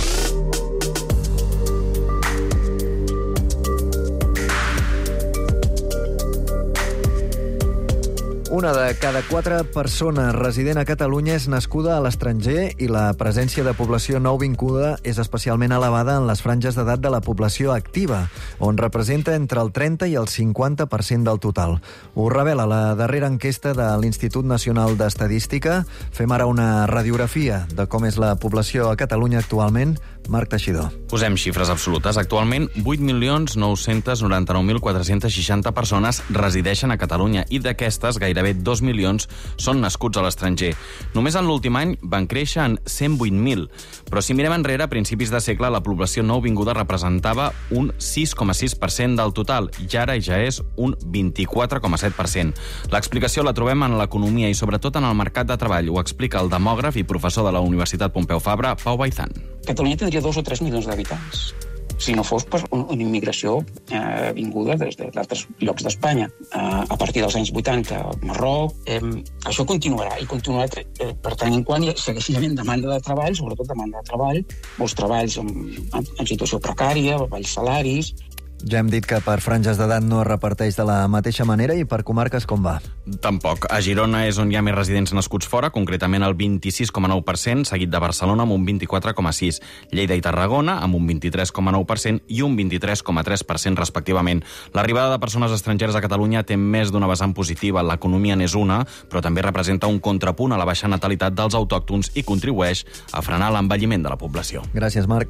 Una de cada quatre persones resident a Catalunya és nascuda a l'estranger i la presència de població nouvinguda és especialment elevada en les franges d'edat de la població activa, on representa entre el trenta i el cinquanta per cent del total. Ho revela la darrera enquesta de l'Institut Nacional d'Estadística. Fem ara una radiografia de com és la població a Catalunya actualment. Marc Teixidor. Posem xifres absolutes. Actualment, vuit milions nou-cents noranta-nou mil quatre-cents seixanta persones resideixen a Catalunya i d'aquestes gairebé dos milions són nascuts a l'estranger. Només en l'últim any van créixer en cent vuit mil. Però si mirem enrere, a principis de segle, la població nouvinguda representava un sis coma sis per cent del total i ara ja és un vint-i-quatre coma set per cent. L'explicació la trobem en l'economia i sobretot en el mercat de treball. Ho explica el demògraf i professor de la Universitat Pompeu Fabra, Pau Baizán. Catalunya tindria dos o tres milions d'habitants, si no fos per una immigració eh, vinguda des d'altres llocs d'Espanya. Eh, a partir dels anys vuitanta, Marroc, eh, això continuarà, i continuarà eh, per tant en quant hi segueixi havent demanda de treball, sobretot demanda de treball, molts treballs en, en, en situació precària, balls salaris. Ja hem dit que per franges d'edat no es reparteix de la mateixa manera i per comarques com va? Tampoc. A Girona és on hi ha més residents nascuts fora, concretament el vint-i-sis coma nou per cent, seguit de Barcelona amb un vint-i-quatre coma sis per cent. Lleida i Tarragona amb un vint-i-tres coma nou per cent i un vint-i-tres coma tres per cent respectivament. L'arribada de persones estrangeres a Catalunya té més d'una vessant positiva. L'economia n'és una, però també representa un contrapunt a la baixa natalitat dels autòctons i contribueix a frenar l'envelliment de la població. Gràcies, Marc.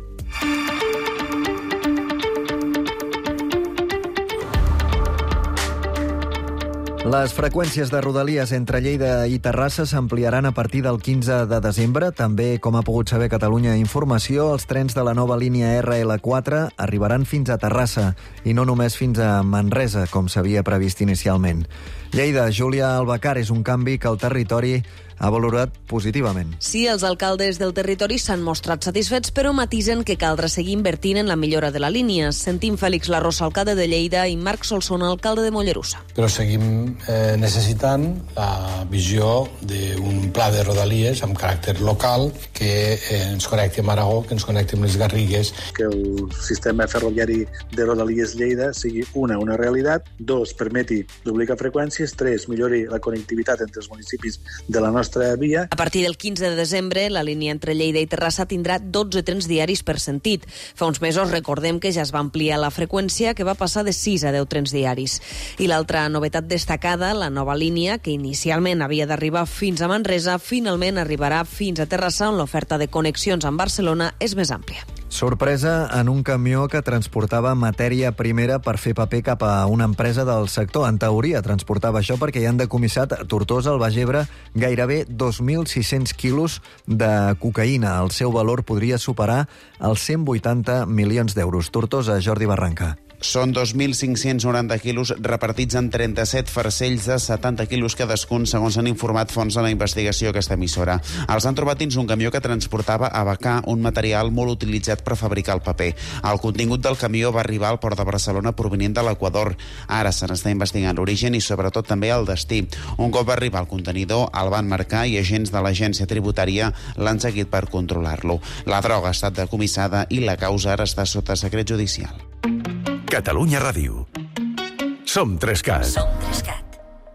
Les freqüències de Rodalies entre Lleida i Terrassa s'ampliaran a partir del quinze de desembre. També, com ha pogut saber Catalunya Informació, els trens de la nova línia erre ele quatre arribaran fins a Terrassa i no només fins a Manresa, com s'havia previst inicialment. Lleida, Júlia Albacar, és un canvi que el territori ha valorat positivament. Sí, els alcaldes del territori s'han mostrat satisfets, però matisen que caldrà seguir invertint en la millora de la línia. Sentim Fèlix Larrosa, alcalde de Lleida, i Marc Solsona, alcalde de Mollerussa. Però seguim eh, necessitant la visió d'un pla de Rodalies amb caràcter local que eh, ens connecti amb Aragó, que ens connecti amb les Garrigues. Que el sistema ferroviari de Rodalies Lleida sigui, una, una realitat, dos, permeti duplicar freqüències, tres, millori la connectivitat entre els municipis de la nostra via. A partir del quinze de desembre, la línia entre Lleida i Terrassa tindrà dotze trens diaris per sentit. Fa uns mesos recordem que ja es va ampliar la freqüència, que va passar de sis a deu trens diaris. I l'altra novetat destacada, la nova línia, que inicialment havia d'arribar fins a Manresa, finalment arribarà fins a Terrassa, on l'oferta de connexions amb Barcelona és més àmplia. Sorpresa en un camió que transportava matèria primera per fer paper cap a una empresa del sector. En teoria transportava això perquè hi han decomissat a Tortosa, al Baix Ebre, gairebé dos mil sis-cents quilos de cocaïna. El seu valor podria superar els cent vuitanta milions d'euros. Tortosa, Jordi Barranca. Són dos mil cinc-cents noranta quilos repartits en trenta-set farcells de setanta quilos cadascun, segons han informat fonts de la investigació aquesta emissora. Els han trobat dins un camió que transportava abacà, un material molt utilitzat per fabricar el paper. El contingut del camió va arribar al port de Barcelona provenint de l'Equador. Ara se n'està investigant l'origen i sobretot també el destí. Un cop va arribar al contenidor, el van marcar i agents de l'agència tributària l'han seguit per controlar-lo. La droga ha estat decomissada i la causa ara està sota secret judicial. Catalunya Ràdio. Som Trescat. Som Trescat.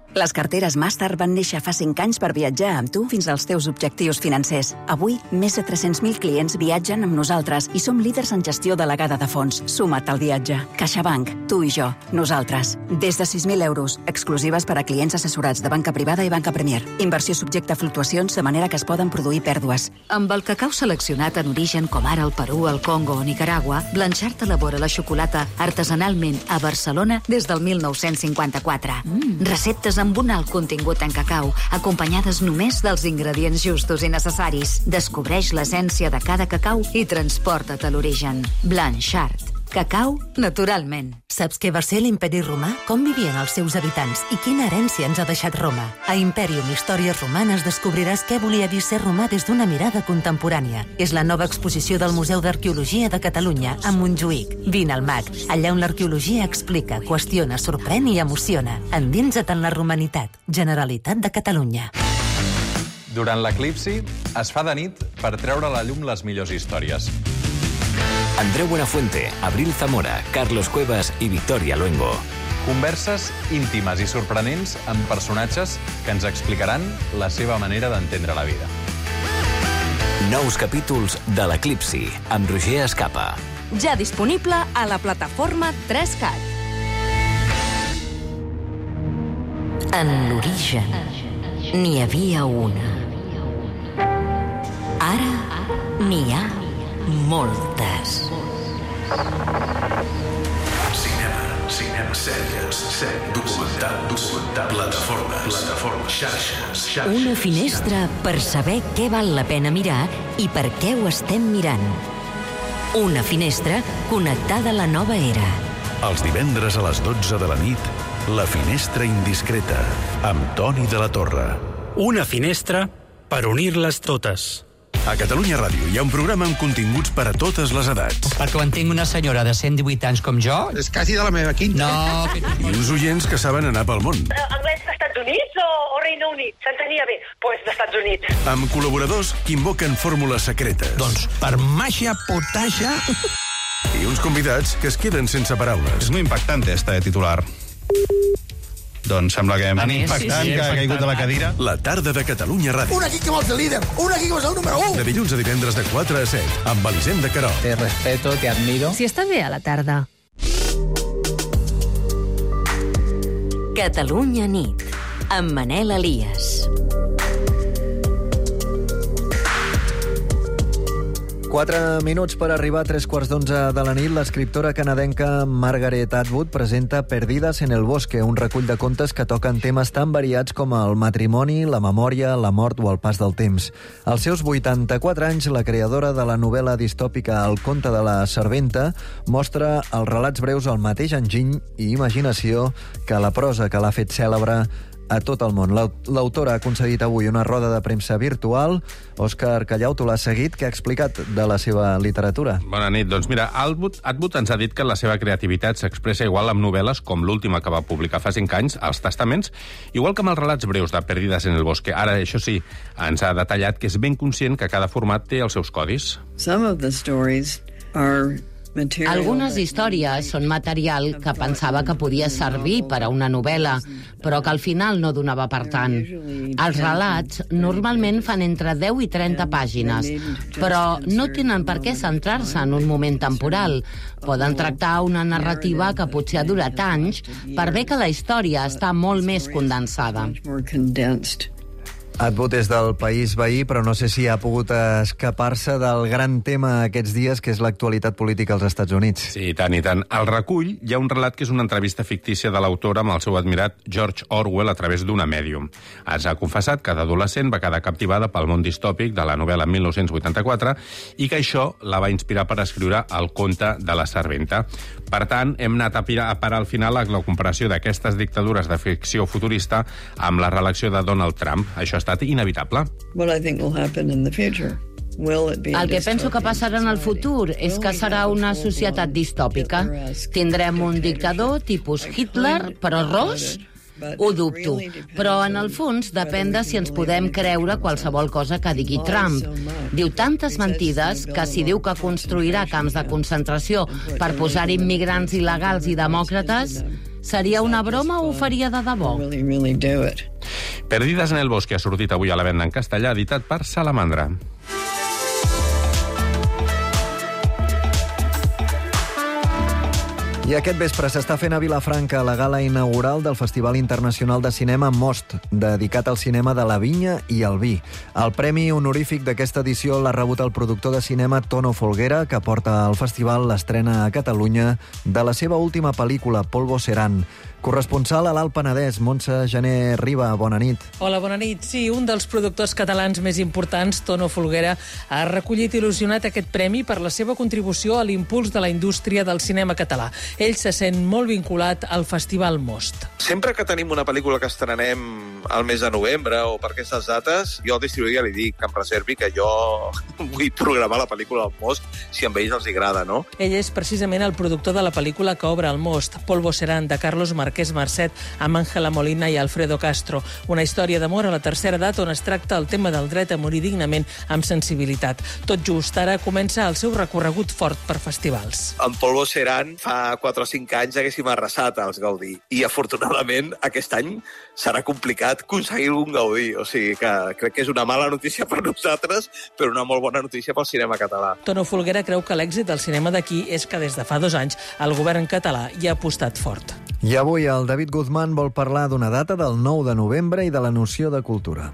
Les carteres Master van néixer fa cinc anys per viatjar amb tu fins als teus objectius financers. Avui, més de tres-cents mil clients viatgen amb nosaltres i som líders en gestió delegada de fons. Suma't al viatge. CaixaBank, tu i jo, nosaltres. Des de sis mil euros, exclusives per a clients assessorats de banca privada i banca Premier. Inversió subjecta a fluctuacions de manera que es poden produir pèrdues. Amb el cacau seleccionat en origen com ara el Perú, el Congo o Nicaragua, Blanchard elabora la xocolata artesanalment a Barcelona des del mil nou-cents cinquanta-quatre. Mm. Receptes amb un alt contingut en cacau, acompanyades només dels ingredients justos i necessaris. Descobreix l'essència de cada cacau i transporta't a l'origen. Blanchard. Cacau naturalment. Saps què va ser l'Imperi Romà? Com vivien els seus habitants? I quina herència ens ha deixat Roma? A Imperium Històries Romanes descobriràs què volia dir ser romà des d'una mirada contemporània. És la nova exposició del Museu d'Arqueologia de Catalunya, a Montjuïc. Vine al M A C, allà on l'arqueologia explica, qüestiona, sorprèn i emociona. Endinsa't en la romanitat. Generalitat de Catalunya. Durant l'eclipsi, es fa de nit per treure a la llum les millors històries. Andreu Buenafuente, Abril Zamora, Carlos Cuevas i Victoria Luengo. Converses íntimes i sorprenents amb personatges que ens explicaran la seva manera d'entendre la vida. Nous capítols de l'Eclipsi, amb Roger Escapa. Ja disponible a la plataforma tres cat. En l'origen n'hi havia una. Ara n'hi ha moltes. Cinema, cinema, sèries, sèries, documental, documental, plataformes, plataformes, xarxes, xarxes. Una finestra per saber què val la pena mirar i per què ho estem mirant. Una finestra connectada a la nova era. Els divendres a les dotze de la nit, La finestra indiscreta, amb Toni de la Torre. Una finestra per unir-les totes. A Catalunya Ràdio hi ha un programa amb continguts per a totes les edats. Perquè ho entenc una senyora de cent divuit anys com jo... És quasi de la meva quinta. No, que... I uns oients que saben anar pel món. Anglès d'Estats Units o, o Regne Unit? S'entenia bé? Doncs pues d'Estats Units. Amb col·laboradors que invoquen fórmules secretes. Doncs per màgia potasha... I uns convidats que es queden sense paraules. És molt impactant este titular. Doncs sembla que hem impactant, sí, sí, que ha caigut de la cadira. La tarda de Catalunya Ràdio. Un aquí que vols el líder, un aquí que vols el número u. De dilluns a divendres de quatre a set, amb Elisenda Querol. Te respeto, te admiro. Si estàs bé a la tarda. Catalunya nit, amb Manel Elias. Quatre minuts per arribar a tres quarts d'onze de la nit. L'escriptora canadenca Margaret Atwood presenta Perdidas en el bosque, un recull de contes que toquen temes tan variats com el matrimoni, la memòria, la mort o el pas del temps. Als seus vuitanta-quatre anys, la creadora de la novel·la distòpica El conte de la serventa mostra els relats breus al mateix enginy i imaginació que la prosa que l'ha fet cèlebre a tot el món. L'autora ha concedit avui una roda de premsa virtual. Òscar Callau, tu l'has seguit. Què ha explicat de la seva literatura? Bona nit. Doncs mira, Atwood, Atwood ens ha dit que la seva creativitat s'expressa igual amb novel·les com l'última que va publicar fa cinc anys, Els Testaments, igual que amb els relats breus de Perdidas en el bosque. Ara, això sí, ens ha detallat que és ben conscient que cada format té els seus codis. Some of the stories are... Algunes històries són material que pensava que podia servir per a una novel·la, però que al final no donava per tant. Els relats normalment fan entre deu i trenta pàgines, però no tenen per què centrar-se en un moment temporal. Poden tractar una narrativa que potser ha durat anys, per bé que la història està molt més condensada. Atwood és del país veí, però no sé si ha pogut escapar-se del gran tema aquests dies, que és l'actualitat política als Estats Units. Sí, i tant, i tant. Al recull hi ha un relat que és una entrevista fictícia de l'autora amb el seu admirat George Orwell a través d'una mèdium. Ens ha confessat que d'adolescent va quedar captivada pel món distòpic de la novel·la mil nou-cents vuitanta-quatre i que això la va inspirar per escriure El conte de la serventa. Per tant, hem anat a parar al final a la comparació d'aquestes dictadures de ficció futurista amb la reelecció de Donald Trump. Això ha estat inevitable. El que penso que passarà en el futur és que serà una societat distòpica. Tindrem un dictador tipus Hitler, però ros? Ho dubto, però en el fons depèn de si ens podem creure qualsevol cosa que digui Trump. Diu tantes mentides que si diu que construirà camps de concentració per posar immigrants il·legals i demòcrates, Seria una broma o ho faria de debò? Perdides en el bosque ha sortit avui a la venda en castellà, editat per Salamandra. I aquest vespre s'està fent a Vilafranca la gala inaugural del Festival Internacional de Cinema Most, dedicat al cinema de la vinya i el vi. El premi honorífic d'aquesta edició l'ha rebut el productor de cinema Tono Folguera, que porta al festival l'estrena a Catalunya de la seva última pel·lícula, Polvo Serán. Corresponsal a l'Alt Penedès, Montse Gené Riba, bona nit. Hola, bona nit. Sí, un dels productors catalans més importants, Tono Folguera, ha recollit il·lusionat aquest premi per la seva contribució a l'impuls de la indústria del cinema català. Ell se sent molt vinculat al Festival Most. Sempre que tenim una pel·lícula que estrenem al mes de novembre o per aquestes dates, jo al distribuïdor li dic que em reservi que jo vull programar la pel·lícula al Most si a ells els agrada, no? Ell és precisament el productor de la pel·lícula que obre el Most, Polvo Serán, de Carlos Marquès Marcet, amb Ángela Molina i Alfredo Castro. Una història d'amor a la tercera edat on es tracta el tema del dret a morir dignament amb sensibilitat. Tot just ara comença el seu recorregut fort per festivals. En Polvo Serán fa quatre o cinc anys haguéssim arrasat als Gaudí i afortunadament aquest any serà complicat aconseguir un Gaudí. O sigui que crec que és una mala notícia per nosaltres, però una molt bona notícia pel cinema català. Tono Folguera creu que l'èxit del cinema d'aquí és que des de fa dos anys el govern català hi ha apostat fort. I avui el David Guzmán vol parlar d'una data del nou de novembre i de la noció de cultura.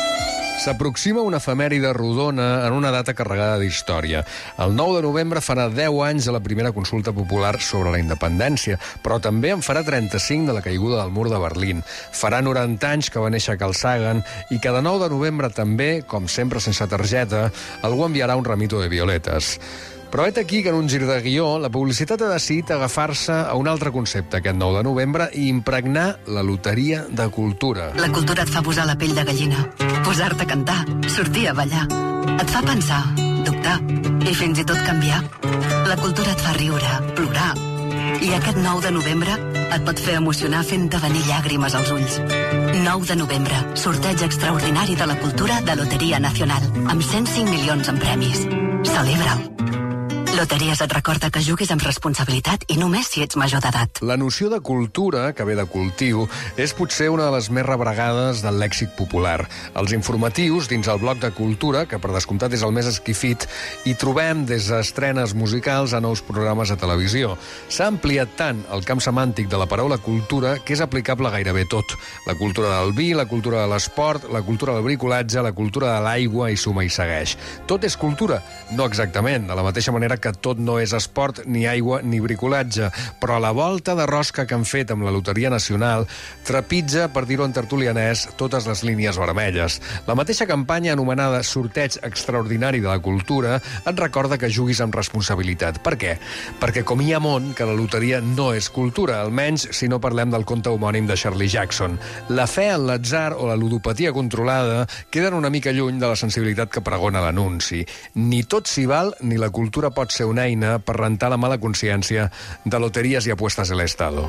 S'aproxima una efemèride rodona en una data carregada d'història. El nou de novembre farà deu anys de la primera consulta popular sobre la independència, però també en farà trenta-cinc de la caiguda del mur de Berlín. Farà noranta anys que va néixer Carl Sagan i cada nou de novembre també, com sempre sense targeta, algú enviarà un ramito de violetes. Però vet aquí que en un gir de guió la publicitat ha decidit agafar-se a un altre concepte aquest nou de novembre i impregnar la loteria de cultura. La cultura et fa posar la pell de gallina, posar-te a cantar, sortir a ballar. Et fa pensar, dubtar i fins i tot canviar. La cultura et fa riure, plorar. I aquest nou de novembre et pot fer emocionar fent-te venir llàgrimes als ulls. nou de novembre, sorteig extraordinari de la cultura de Loteria Nacional, amb cent cinc milions en premis. Celebra'l. Loteries et recorda que juguis amb responsabilitat i només si ets major d'edat. La noció de cultura, que ve de cultiu, és potser una de les més rebregades del lèxic popular. Els informatius, dins el bloc de cultura, que per descomptat és el més esquifit, hi trobem des d'estrenes musicals a nous programes de televisió. S'ha ampliat tant el camp semàntic de la paraula cultura que és aplicable a gairebé tot. La cultura del vi, la cultura de l'esport, la cultura del bricolatge, la cultura de l'aigua i suma i segueix. Tot és cultura? No exactament, de la mateixa manera que tot no és esport, ni aigua, ni bricolatge, però a la volta de rosca que han fet amb la Loteria Nacional trepitja, per dir-ho en tertulianès, totes les línies vermelles. La mateixa campanya anomenada Sorteig Extraordinari de la Cultura et recorda que juguis amb responsabilitat. Per què? Perquè com hi ha món que la loteria no és cultura, almenys si no parlem del conte homònim de Shirley Jackson. La fe en l'atzar o la ludopatia controlada queden una mica lluny de la sensibilitat que pregona l'anunci. Ni tot s'hi val, ni la cultura pot ser una eina per rentar la mala consciència de loteries i apuestas del Estado.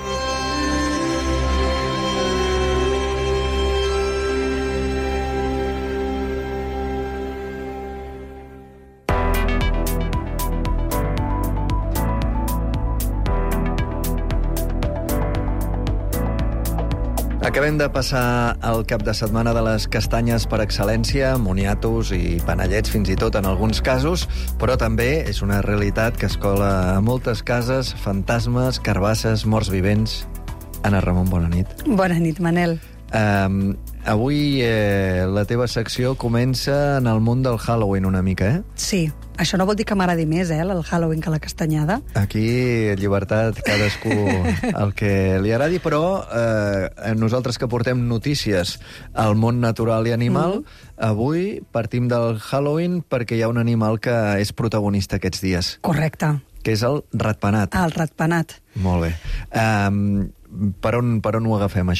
Acabem de passar el cap de setmana de les castanyes per excel·lència, moniatos i panellets fins i tot en alguns casos, però també és una realitat que es cola a moltes cases, fantasmes, carbasses, morts vivents. Anna Ramon, bona nit. Bona nit, Manel. Um, avui eh, la teva secció comença en el món del Halloween una mica, eh? Sí. Això no vol dir que m'agradi més, eh, el Halloween, que la castanyada. Aquí, llibertat, cadascú el que li agradi, però eh, nosaltres que portem notícies al món natural i animal, mm. avui partim del Halloween perquè hi ha un animal que és protagonista aquests dies. Correcte. Que és el ratpenat. Ah, el ratpenat. Molt bé. Um, per, on, per on ho agafem, això?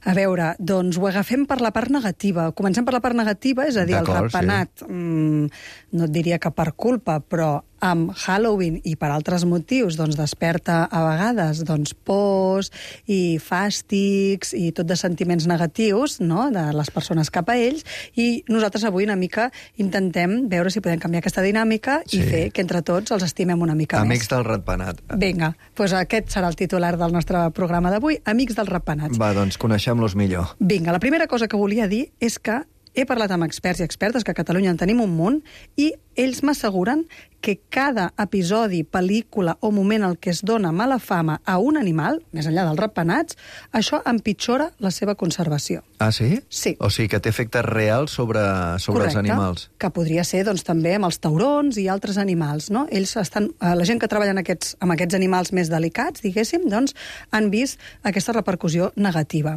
A veure, doncs ho agafem per la part negativa. Comencem per la part negativa, és a dir, el ratpenat, sí. mmm, no et diria que per culpa, però amb Halloween i per altres motius doncs desperta a vegades doncs, pors i fàstics i tot de sentiments negatius, no?, de les persones cap a ells, i nosaltres avui una mica intentem veure si podem canviar aquesta dinàmica sí. i fer que entre tots els estimem una mica Amics més. del ratpenat. Vinga, doncs aquest serà el titular del nostre programa d'avui, Amics dels ratpenats. Va, doncs coneixem-los millor. Vinga, la primera cosa que volia dir és que he parlat amb experts i expertes, que a Catalunya en tenim un munt, i ells m'asseguren que cada episodi, pel·lícula o moment en què es dona mala fama a un animal, més enllà dels ratpenats, això empitjora la seva conservació. Ah, sí? Sí. O sigui que té efectes reals sobre, sobre els animals. Que podria ser doncs, també amb els taurons i altres animals. No? Ells estan, la gent que treballa en aquests, amb aquests animals més delicats, diguéssim, doncs, han vist aquesta repercussió negativa.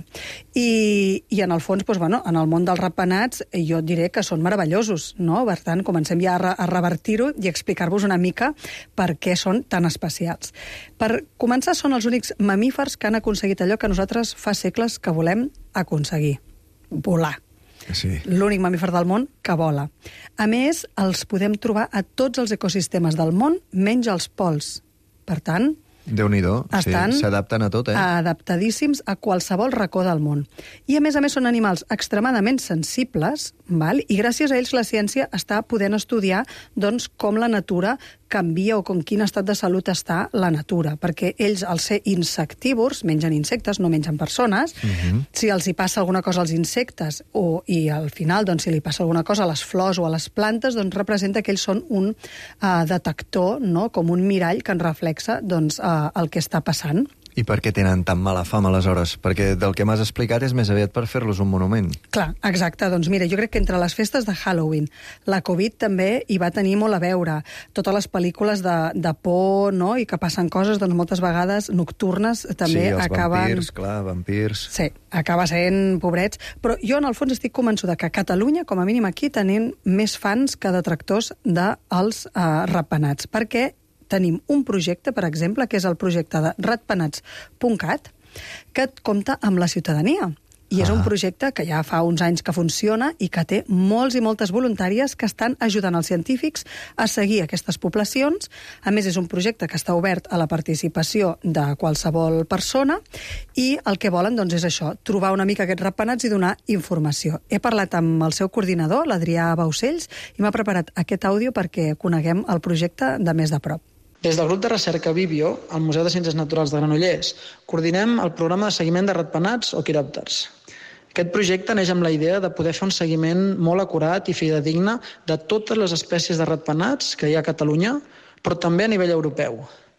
I, i en el fons, doncs, bueno, en el món dels ratpenats, jo et diré que són meravellosos. No? Per tant, comencem ja a, re, a revertir-ho i explicar-vos una mica per què són tan especials. Per començar, són els únics mamífers que han aconseguit allò que nosaltres fa segles que volem aconseguir: volar. Sí. L'únic mamífer del món que vola. A més, els podem trobar a tots els ecosistemes del món, menys als pols. Per tant, Déu-n'hi-do, sí, s'adapten a tot, eh? Adaptadíssims a qualsevol racó del món. I a més a més són animals extremadament sensibles, val? I gràcies a ells la ciència està podent estudiar doncs, com la natura canvia o com quin estat de salut està la natura, perquè ells, al ser insectívors, mengen insectes, no mengen persones. Uh-huh. Si els hi passa alguna cosa als insectes o, i al final, doncs, si li passa alguna cosa a les flors o a les plantes, doncs representa que ells són un uh, detector, no? Com un mirall que en reflexa doncs, uh, el que està passant. I per què tenen tan mala fama, aleshores? Perquè del que m'has explicat és més aviat per fer-los un monument. Clar, exacte. Doncs mira, jo crec que entre les festes de Halloween, la Covid també hi va tenir molt a veure. Totes les pel·lícules de, de por, no?, i que passen coses, doncs moltes vegades nocturnes, també acaben... Sí, els acaben... vampirs, clar, vampirs... Sí, acaba sent pobrets. Però jo, en el fons, estic convençuda que a Catalunya, com a mínim aquí, tenim més fans que detractors dels uh, ratpenats. Perquè tenim un projecte, per exemple, que és el projecte de ratpenats punt cat, que compta amb la ciutadania. I és ah. un projecte que ja fa uns anys que funciona i que té molts i moltes voluntàries que estan ajudant els científics a seguir aquestes poblacions. A més, és un projecte que està obert a la participació de qualsevol persona i el que volen doncs, és això, trobar una mica aquests ratpenats i donar informació. He parlat amb el seu coordinador, l'Adrià Baucells, i m'ha preparat aquest àudio perquè coneguem el projecte de més de prop. Des del grup de recerca Vivio, al Museu de Ciències Naturals de Granollers, coordinem el programa de seguiment de ratpenats o quiròpters. Aquest projecte neix amb la idea de poder fer un seguiment molt acurat i fidedigne de totes les espècies de ratpenats que hi ha a Catalunya, però també a nivell europeu.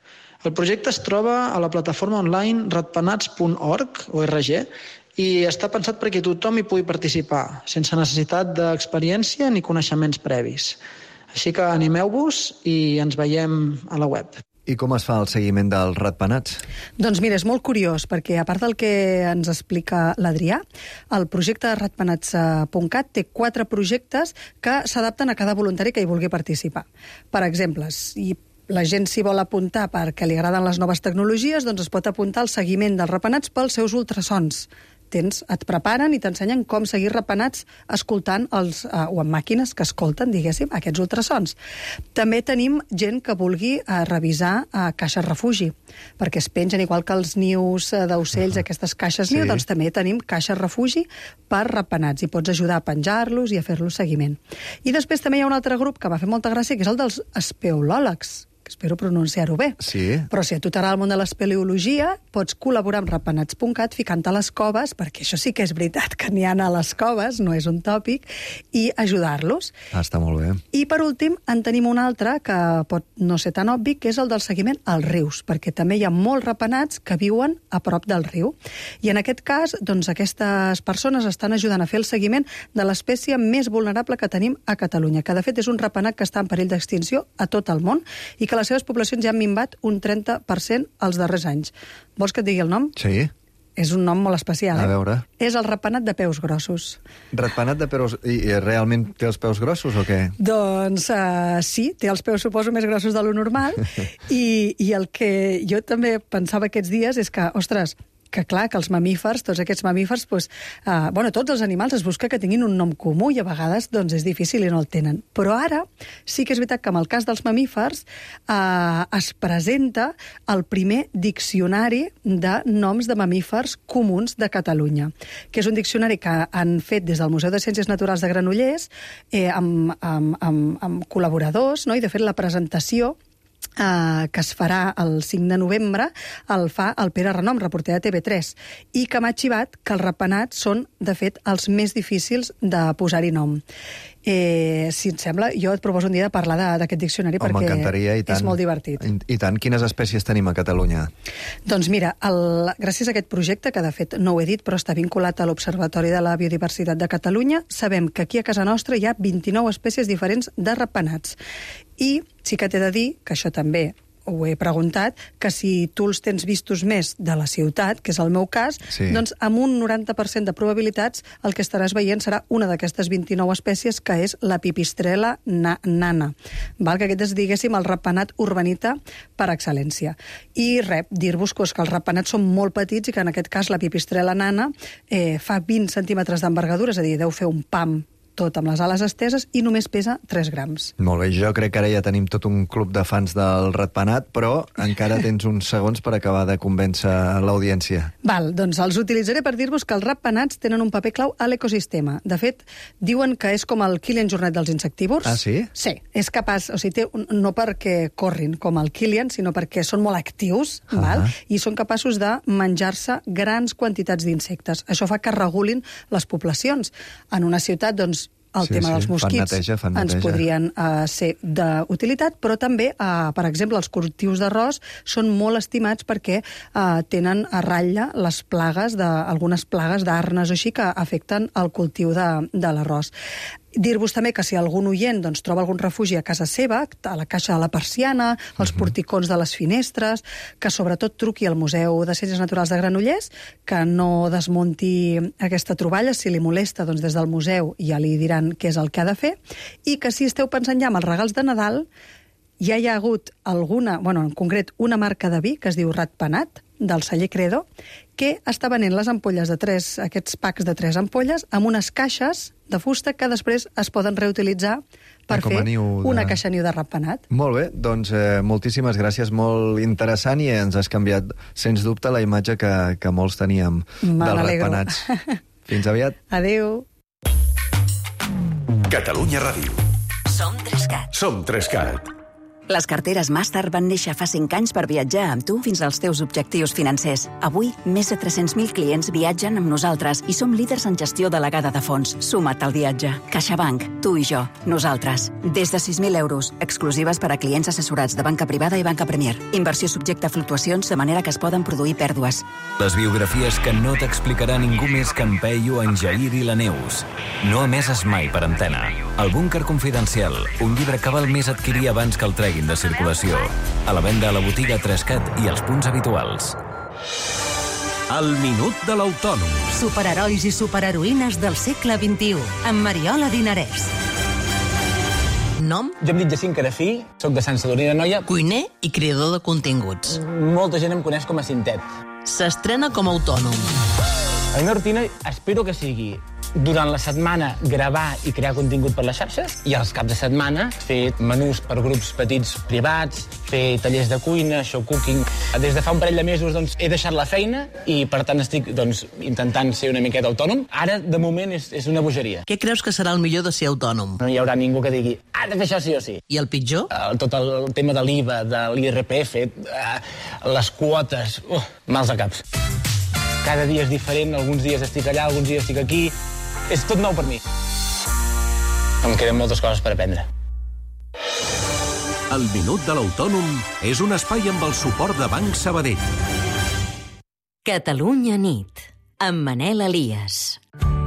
El projecte es troba a la plataforma online ratpenats punt org, o R G, i està pensat perquè tothom hi pugui participar, sense necessitat d'experiència ni coneixements previs. Així que animeu-vos i ens veiem a la web. I com es fa el seguiment dels ratpenats? Doncs mira, és molt curiós, perquè a part del que ens explica l'Adrià, el projecte de ratpenats punt cat té quatre projectes que s'adapten a cada voluntari que hi vulgui participar. Per exemple, si la gent s'hi vol apuntar perquè li agraden les noves tecnologies, doncs es pot apuntar al seguiment dels ratpenats pels seus ultrasons. Tens, et preparen i t'ensenyen com seguir ratpenats escoltant els, uh, o amb màquines que escolten, diguéssim, aquests ultrasons. També tenim gent que vulgui uh, revisar uh, caixes refugi, perquè es pengen igual que els nius uh, d'ocells, uh-huh. aquestes caixes niu, sí. Doncs també tenim caixes refugi per ratpenats i pots ajudar a penjar-los i a fer-los seguiment. I després també hi ha un altre grup que va fer molta gràcia, que és el dels espeolòlegs, que espero pronunciar-ho bé. Sí. Però si a tu t'agrada el món de l'espeleologia, pots col·laborar amb ratpenats punt cat ficant-te a les coves, perquè això sí que és veritat que n'hi ha a les coves, no és un tòpic, i ajudar-los. Ah, està molt bé. I per últim, en tenim un altre que pot no ser tan obvi, que és el del seguiment als rius, perquè també hi ha molts ratpenats que viuen a prop del riu. I en aquest cas, doncs, aquestes persones estan ajudant a fer el seguiment de l'espècie més vulnerable que tenim a Catalunya, que de fet és un ratpenat que està en perill d'extinció a tot el món i que les seves poblacions ja han minvat un trenta per cent els darrers anys. Vols que et digui el nom? Sí. És un nom molt especial, eh? A veure. És el ratpenat de peus grossos. Ratpenat de peus... I, i realment té els peus grossos o què? Doncs uh, sí, té els peus, suposo, més grossos de lo normal. I, I el que jo també pensava aquests dies és que, ostres, que clar, que els mamífers, tots aquests mamífers, doncs, eh, bueno, tots els animals es busca que tinguin un nom comú i a vegades doncs, és difícil i no el tenen. Però ara sí que és veritat que en el cas dels mamífers eh, es presenta el primer diccionari de noms de mamífers comuns de Catalunya, que és un diccionari que han fet des del Museu de Ciències Naturals de Granollers eh, amb, amb, amb, amb col·laboradors, no? I de fet la presentació Uh, que es farà el cinc de novembre, el fa el Pere Renom, reporter de T V tres, i que m'ha xivat que els ratpenats són, de fet, els més difícils de posar-hi nom. Eh, si et sembla, jo et proposo un dia de parlar d'aquest diccionari oh, perquè i tant, és molt divertit. I, I tant. Quines espècies tenim a Catalunya? Doncs mira, el, gràcies a aquest projecte, que de fet no ho he dit, però està vinculat a l'Observatori de la Biodiversitat de Catalunya, sabem que aquí a casa nostra hi ha vint-i-nou espècies diferents de ratpenats. I sí que t'he de dir, que això també ho he preguntat, que si tu els tens vistos més de la ciutat, que és el meu cas, sí. doncs amb un noranta per cent de probabilitats el que estaràs veient serà una d'aquestes vint-i-nou espècies, que és la pipistrela na nana. Val? Que aquest és, diguéssim, el ratpenat urbanita per excel·lència. I res, dir-vos que els ratpenats són molt petits i que en aquest cas la pipistrela nana eh, fa vint centímetres d'envergadura, és a dir, deu fer un pam tot amb les ales esteses i només pesa tres grams. Molt bé, jo crec que ara ja tenim tot un club de fans del ratpenat, però encara tens uns segons per acabar de convèncer l'audiència. Val, doncs els utilitzaré per dir-vos que els ratpenats tenen un paper clau a l'ecosistema. De fet, diuen que és com el Kilian Jornet dels insectívors. Ah, sí? Sí, és capaç, o sigui, té un, no perquè corrin com el Kilian, sinó perquè són molt actius, ah. val? I són capaços de menjar-se grans quantitats d'insectes. Això fa que regulin les poblacions. En una ciutat, doncs, el sí, tema sí. dels mosquits fan neteja, fan neteja. ens podrien uh, ser d'utilitat, però també, uh, per exemple, els cultius d'arròs són molt estimats perquè uh, tenen a ratlla les plagues, de, algunes plagues d'arnes o així que afecten el cultiu de, de l'arròs. Dir-vos també que si algun oient doncs, troba algun refugi a casa seva, a la caixa de la persiana, als uh-huh. porticons de les finestres, que sobretot truqui al Museu de Ciències Naturals de Granollers, que no desmunti aquesta troballa, si li molesta, doncs des del museu ja li diran què és el que ha de fer, i que si esteu pensant ja en els regals de Nadal, ja hi ha hagut alguna, bueno, en concret una marca de vi que es diu Ratpenat, del celler Credo, que està venent les ampolles de tres, aquests packs de tres ampolles, amb unes caixes de fusta que després es poden reutilitzar per fer de... una caixa niu de ratpenat. Molt bé, doncs eh, moltíssimes gràcies, molt interessant, i ens has canviat, sens dubte, la imatge que, que molts teníem dels ratpenats. Fins aviat. Adéu. Catalunya Ràdio. Som Trescat. Som Trescat. Les carteres Master van néixer fa cinc anys per viatjar amb tu fins als teus objectius financers. Avui, més de tres-cents mil clients viatgen amb nosaltres i som líders en gestió delegada de fons. Suma't al viatge. CaixaBank, tu i jo, nosaltres. Des de sis mil euros, exclusives per a clients assessorats de banca privada i banca Premier. Inversió subjecta a fluctuacions de manera que es poden produir pèrdues. Les biografies que no t'explicarà ningú més que en Peyu, en Jair i la Neus. No emeses mai per antena. El búnquer confidencial, un llibre que val més adquirir abans que el treguin de circulació. A la venda a la botiga Trescat i als punts habituals. El minut de l'autònom. Superherois i superheroïnes del segle vint-i-u, amb Mariola Dinarès. Nom? Jo em dic Jacint Carafí, soc de Sant Sadurní d'Anoia. Cuiner i creador de continguts. Molta gent em coneix com a Cintet. S'estrena com a autònom. La meva rutina espero que sigui durant la setmana gravar i crear contingut per les xarxes i als caps de setmana fer menús per grups petits privats, fer tallers de cuina, show cooking. Des de fa un parell de mesos doncs, he deixat la feina i per tant estic doncs, intentant ser una miqueta autònom. Ara, de moment, és, és una bogeria. Què creus que serà el millor de ser autònom? No hi haurà ningú que digui, ha de fer això sí o sí. I el pitjor? Uh, tot el tema de l'I V A, de l'I R P F, uh, les quotes, uh, mals de caps. Cada dia és diferent, alguns dies estic allà, alguns dies estic aquí. És tot nou per mi. Em queden moltes coses per aprendre. El Minut de l'Autònom és un espai amb el suport de Banc Sabadell. Catalunya nit, amb Manel Elias.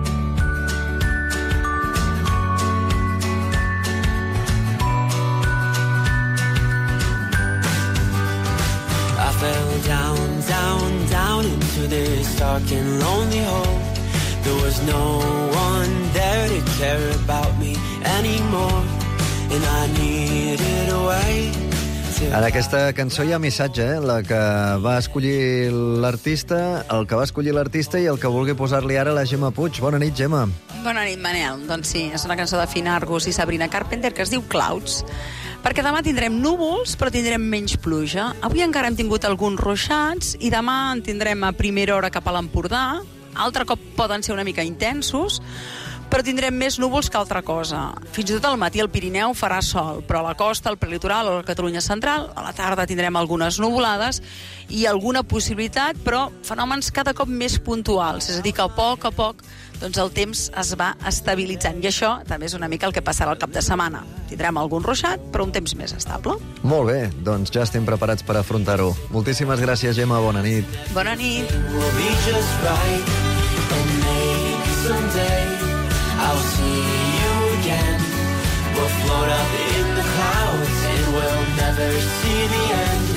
I fell down, down, down into this dark and lonely hole. There was no one there to care about me anymore, and I needed a way En aquesta cançó hi ha missatge, eh? La que va escollir l'artista, el que va escollir l'artista i el que vulgui posar-li ara la Gemma Puig. Bona nit, Gemma. Bona nit, Manel. Doncs sí, és una cançó de Finn Argus i Sabrina Carpenter que es diu Clouds, perquè demà tindrem núvols, però tindrem menys pluja. Avui encara hem tingut alguns ruixats i demà en tindrem a primera hora cap a l'Empordà. Altre cop poden ser una mica intensos, però tindrem més núvols que altra cosa. Fins i tot al matí al Pirineu farà sol, però a la costa, al prelitoral o a la Catalunya central, a la tarda tindrem algunes nuvolades i alguna possibilitat, però fenòmens cada cop més puntuals. És a dir, que a poc a poc doncs el temps es va estabilitzant. I això també és una mica el que passarà al cap de setmana. Tindrem algun ruixat, però un temps més estable. Molt bé, doncs ja estem preparats per afrontar-ho. Moltíssimes gràcies, Gemma. Bona nit. Bona nit. I'll see you again. We'll float up in the clouds and we'll never see the end.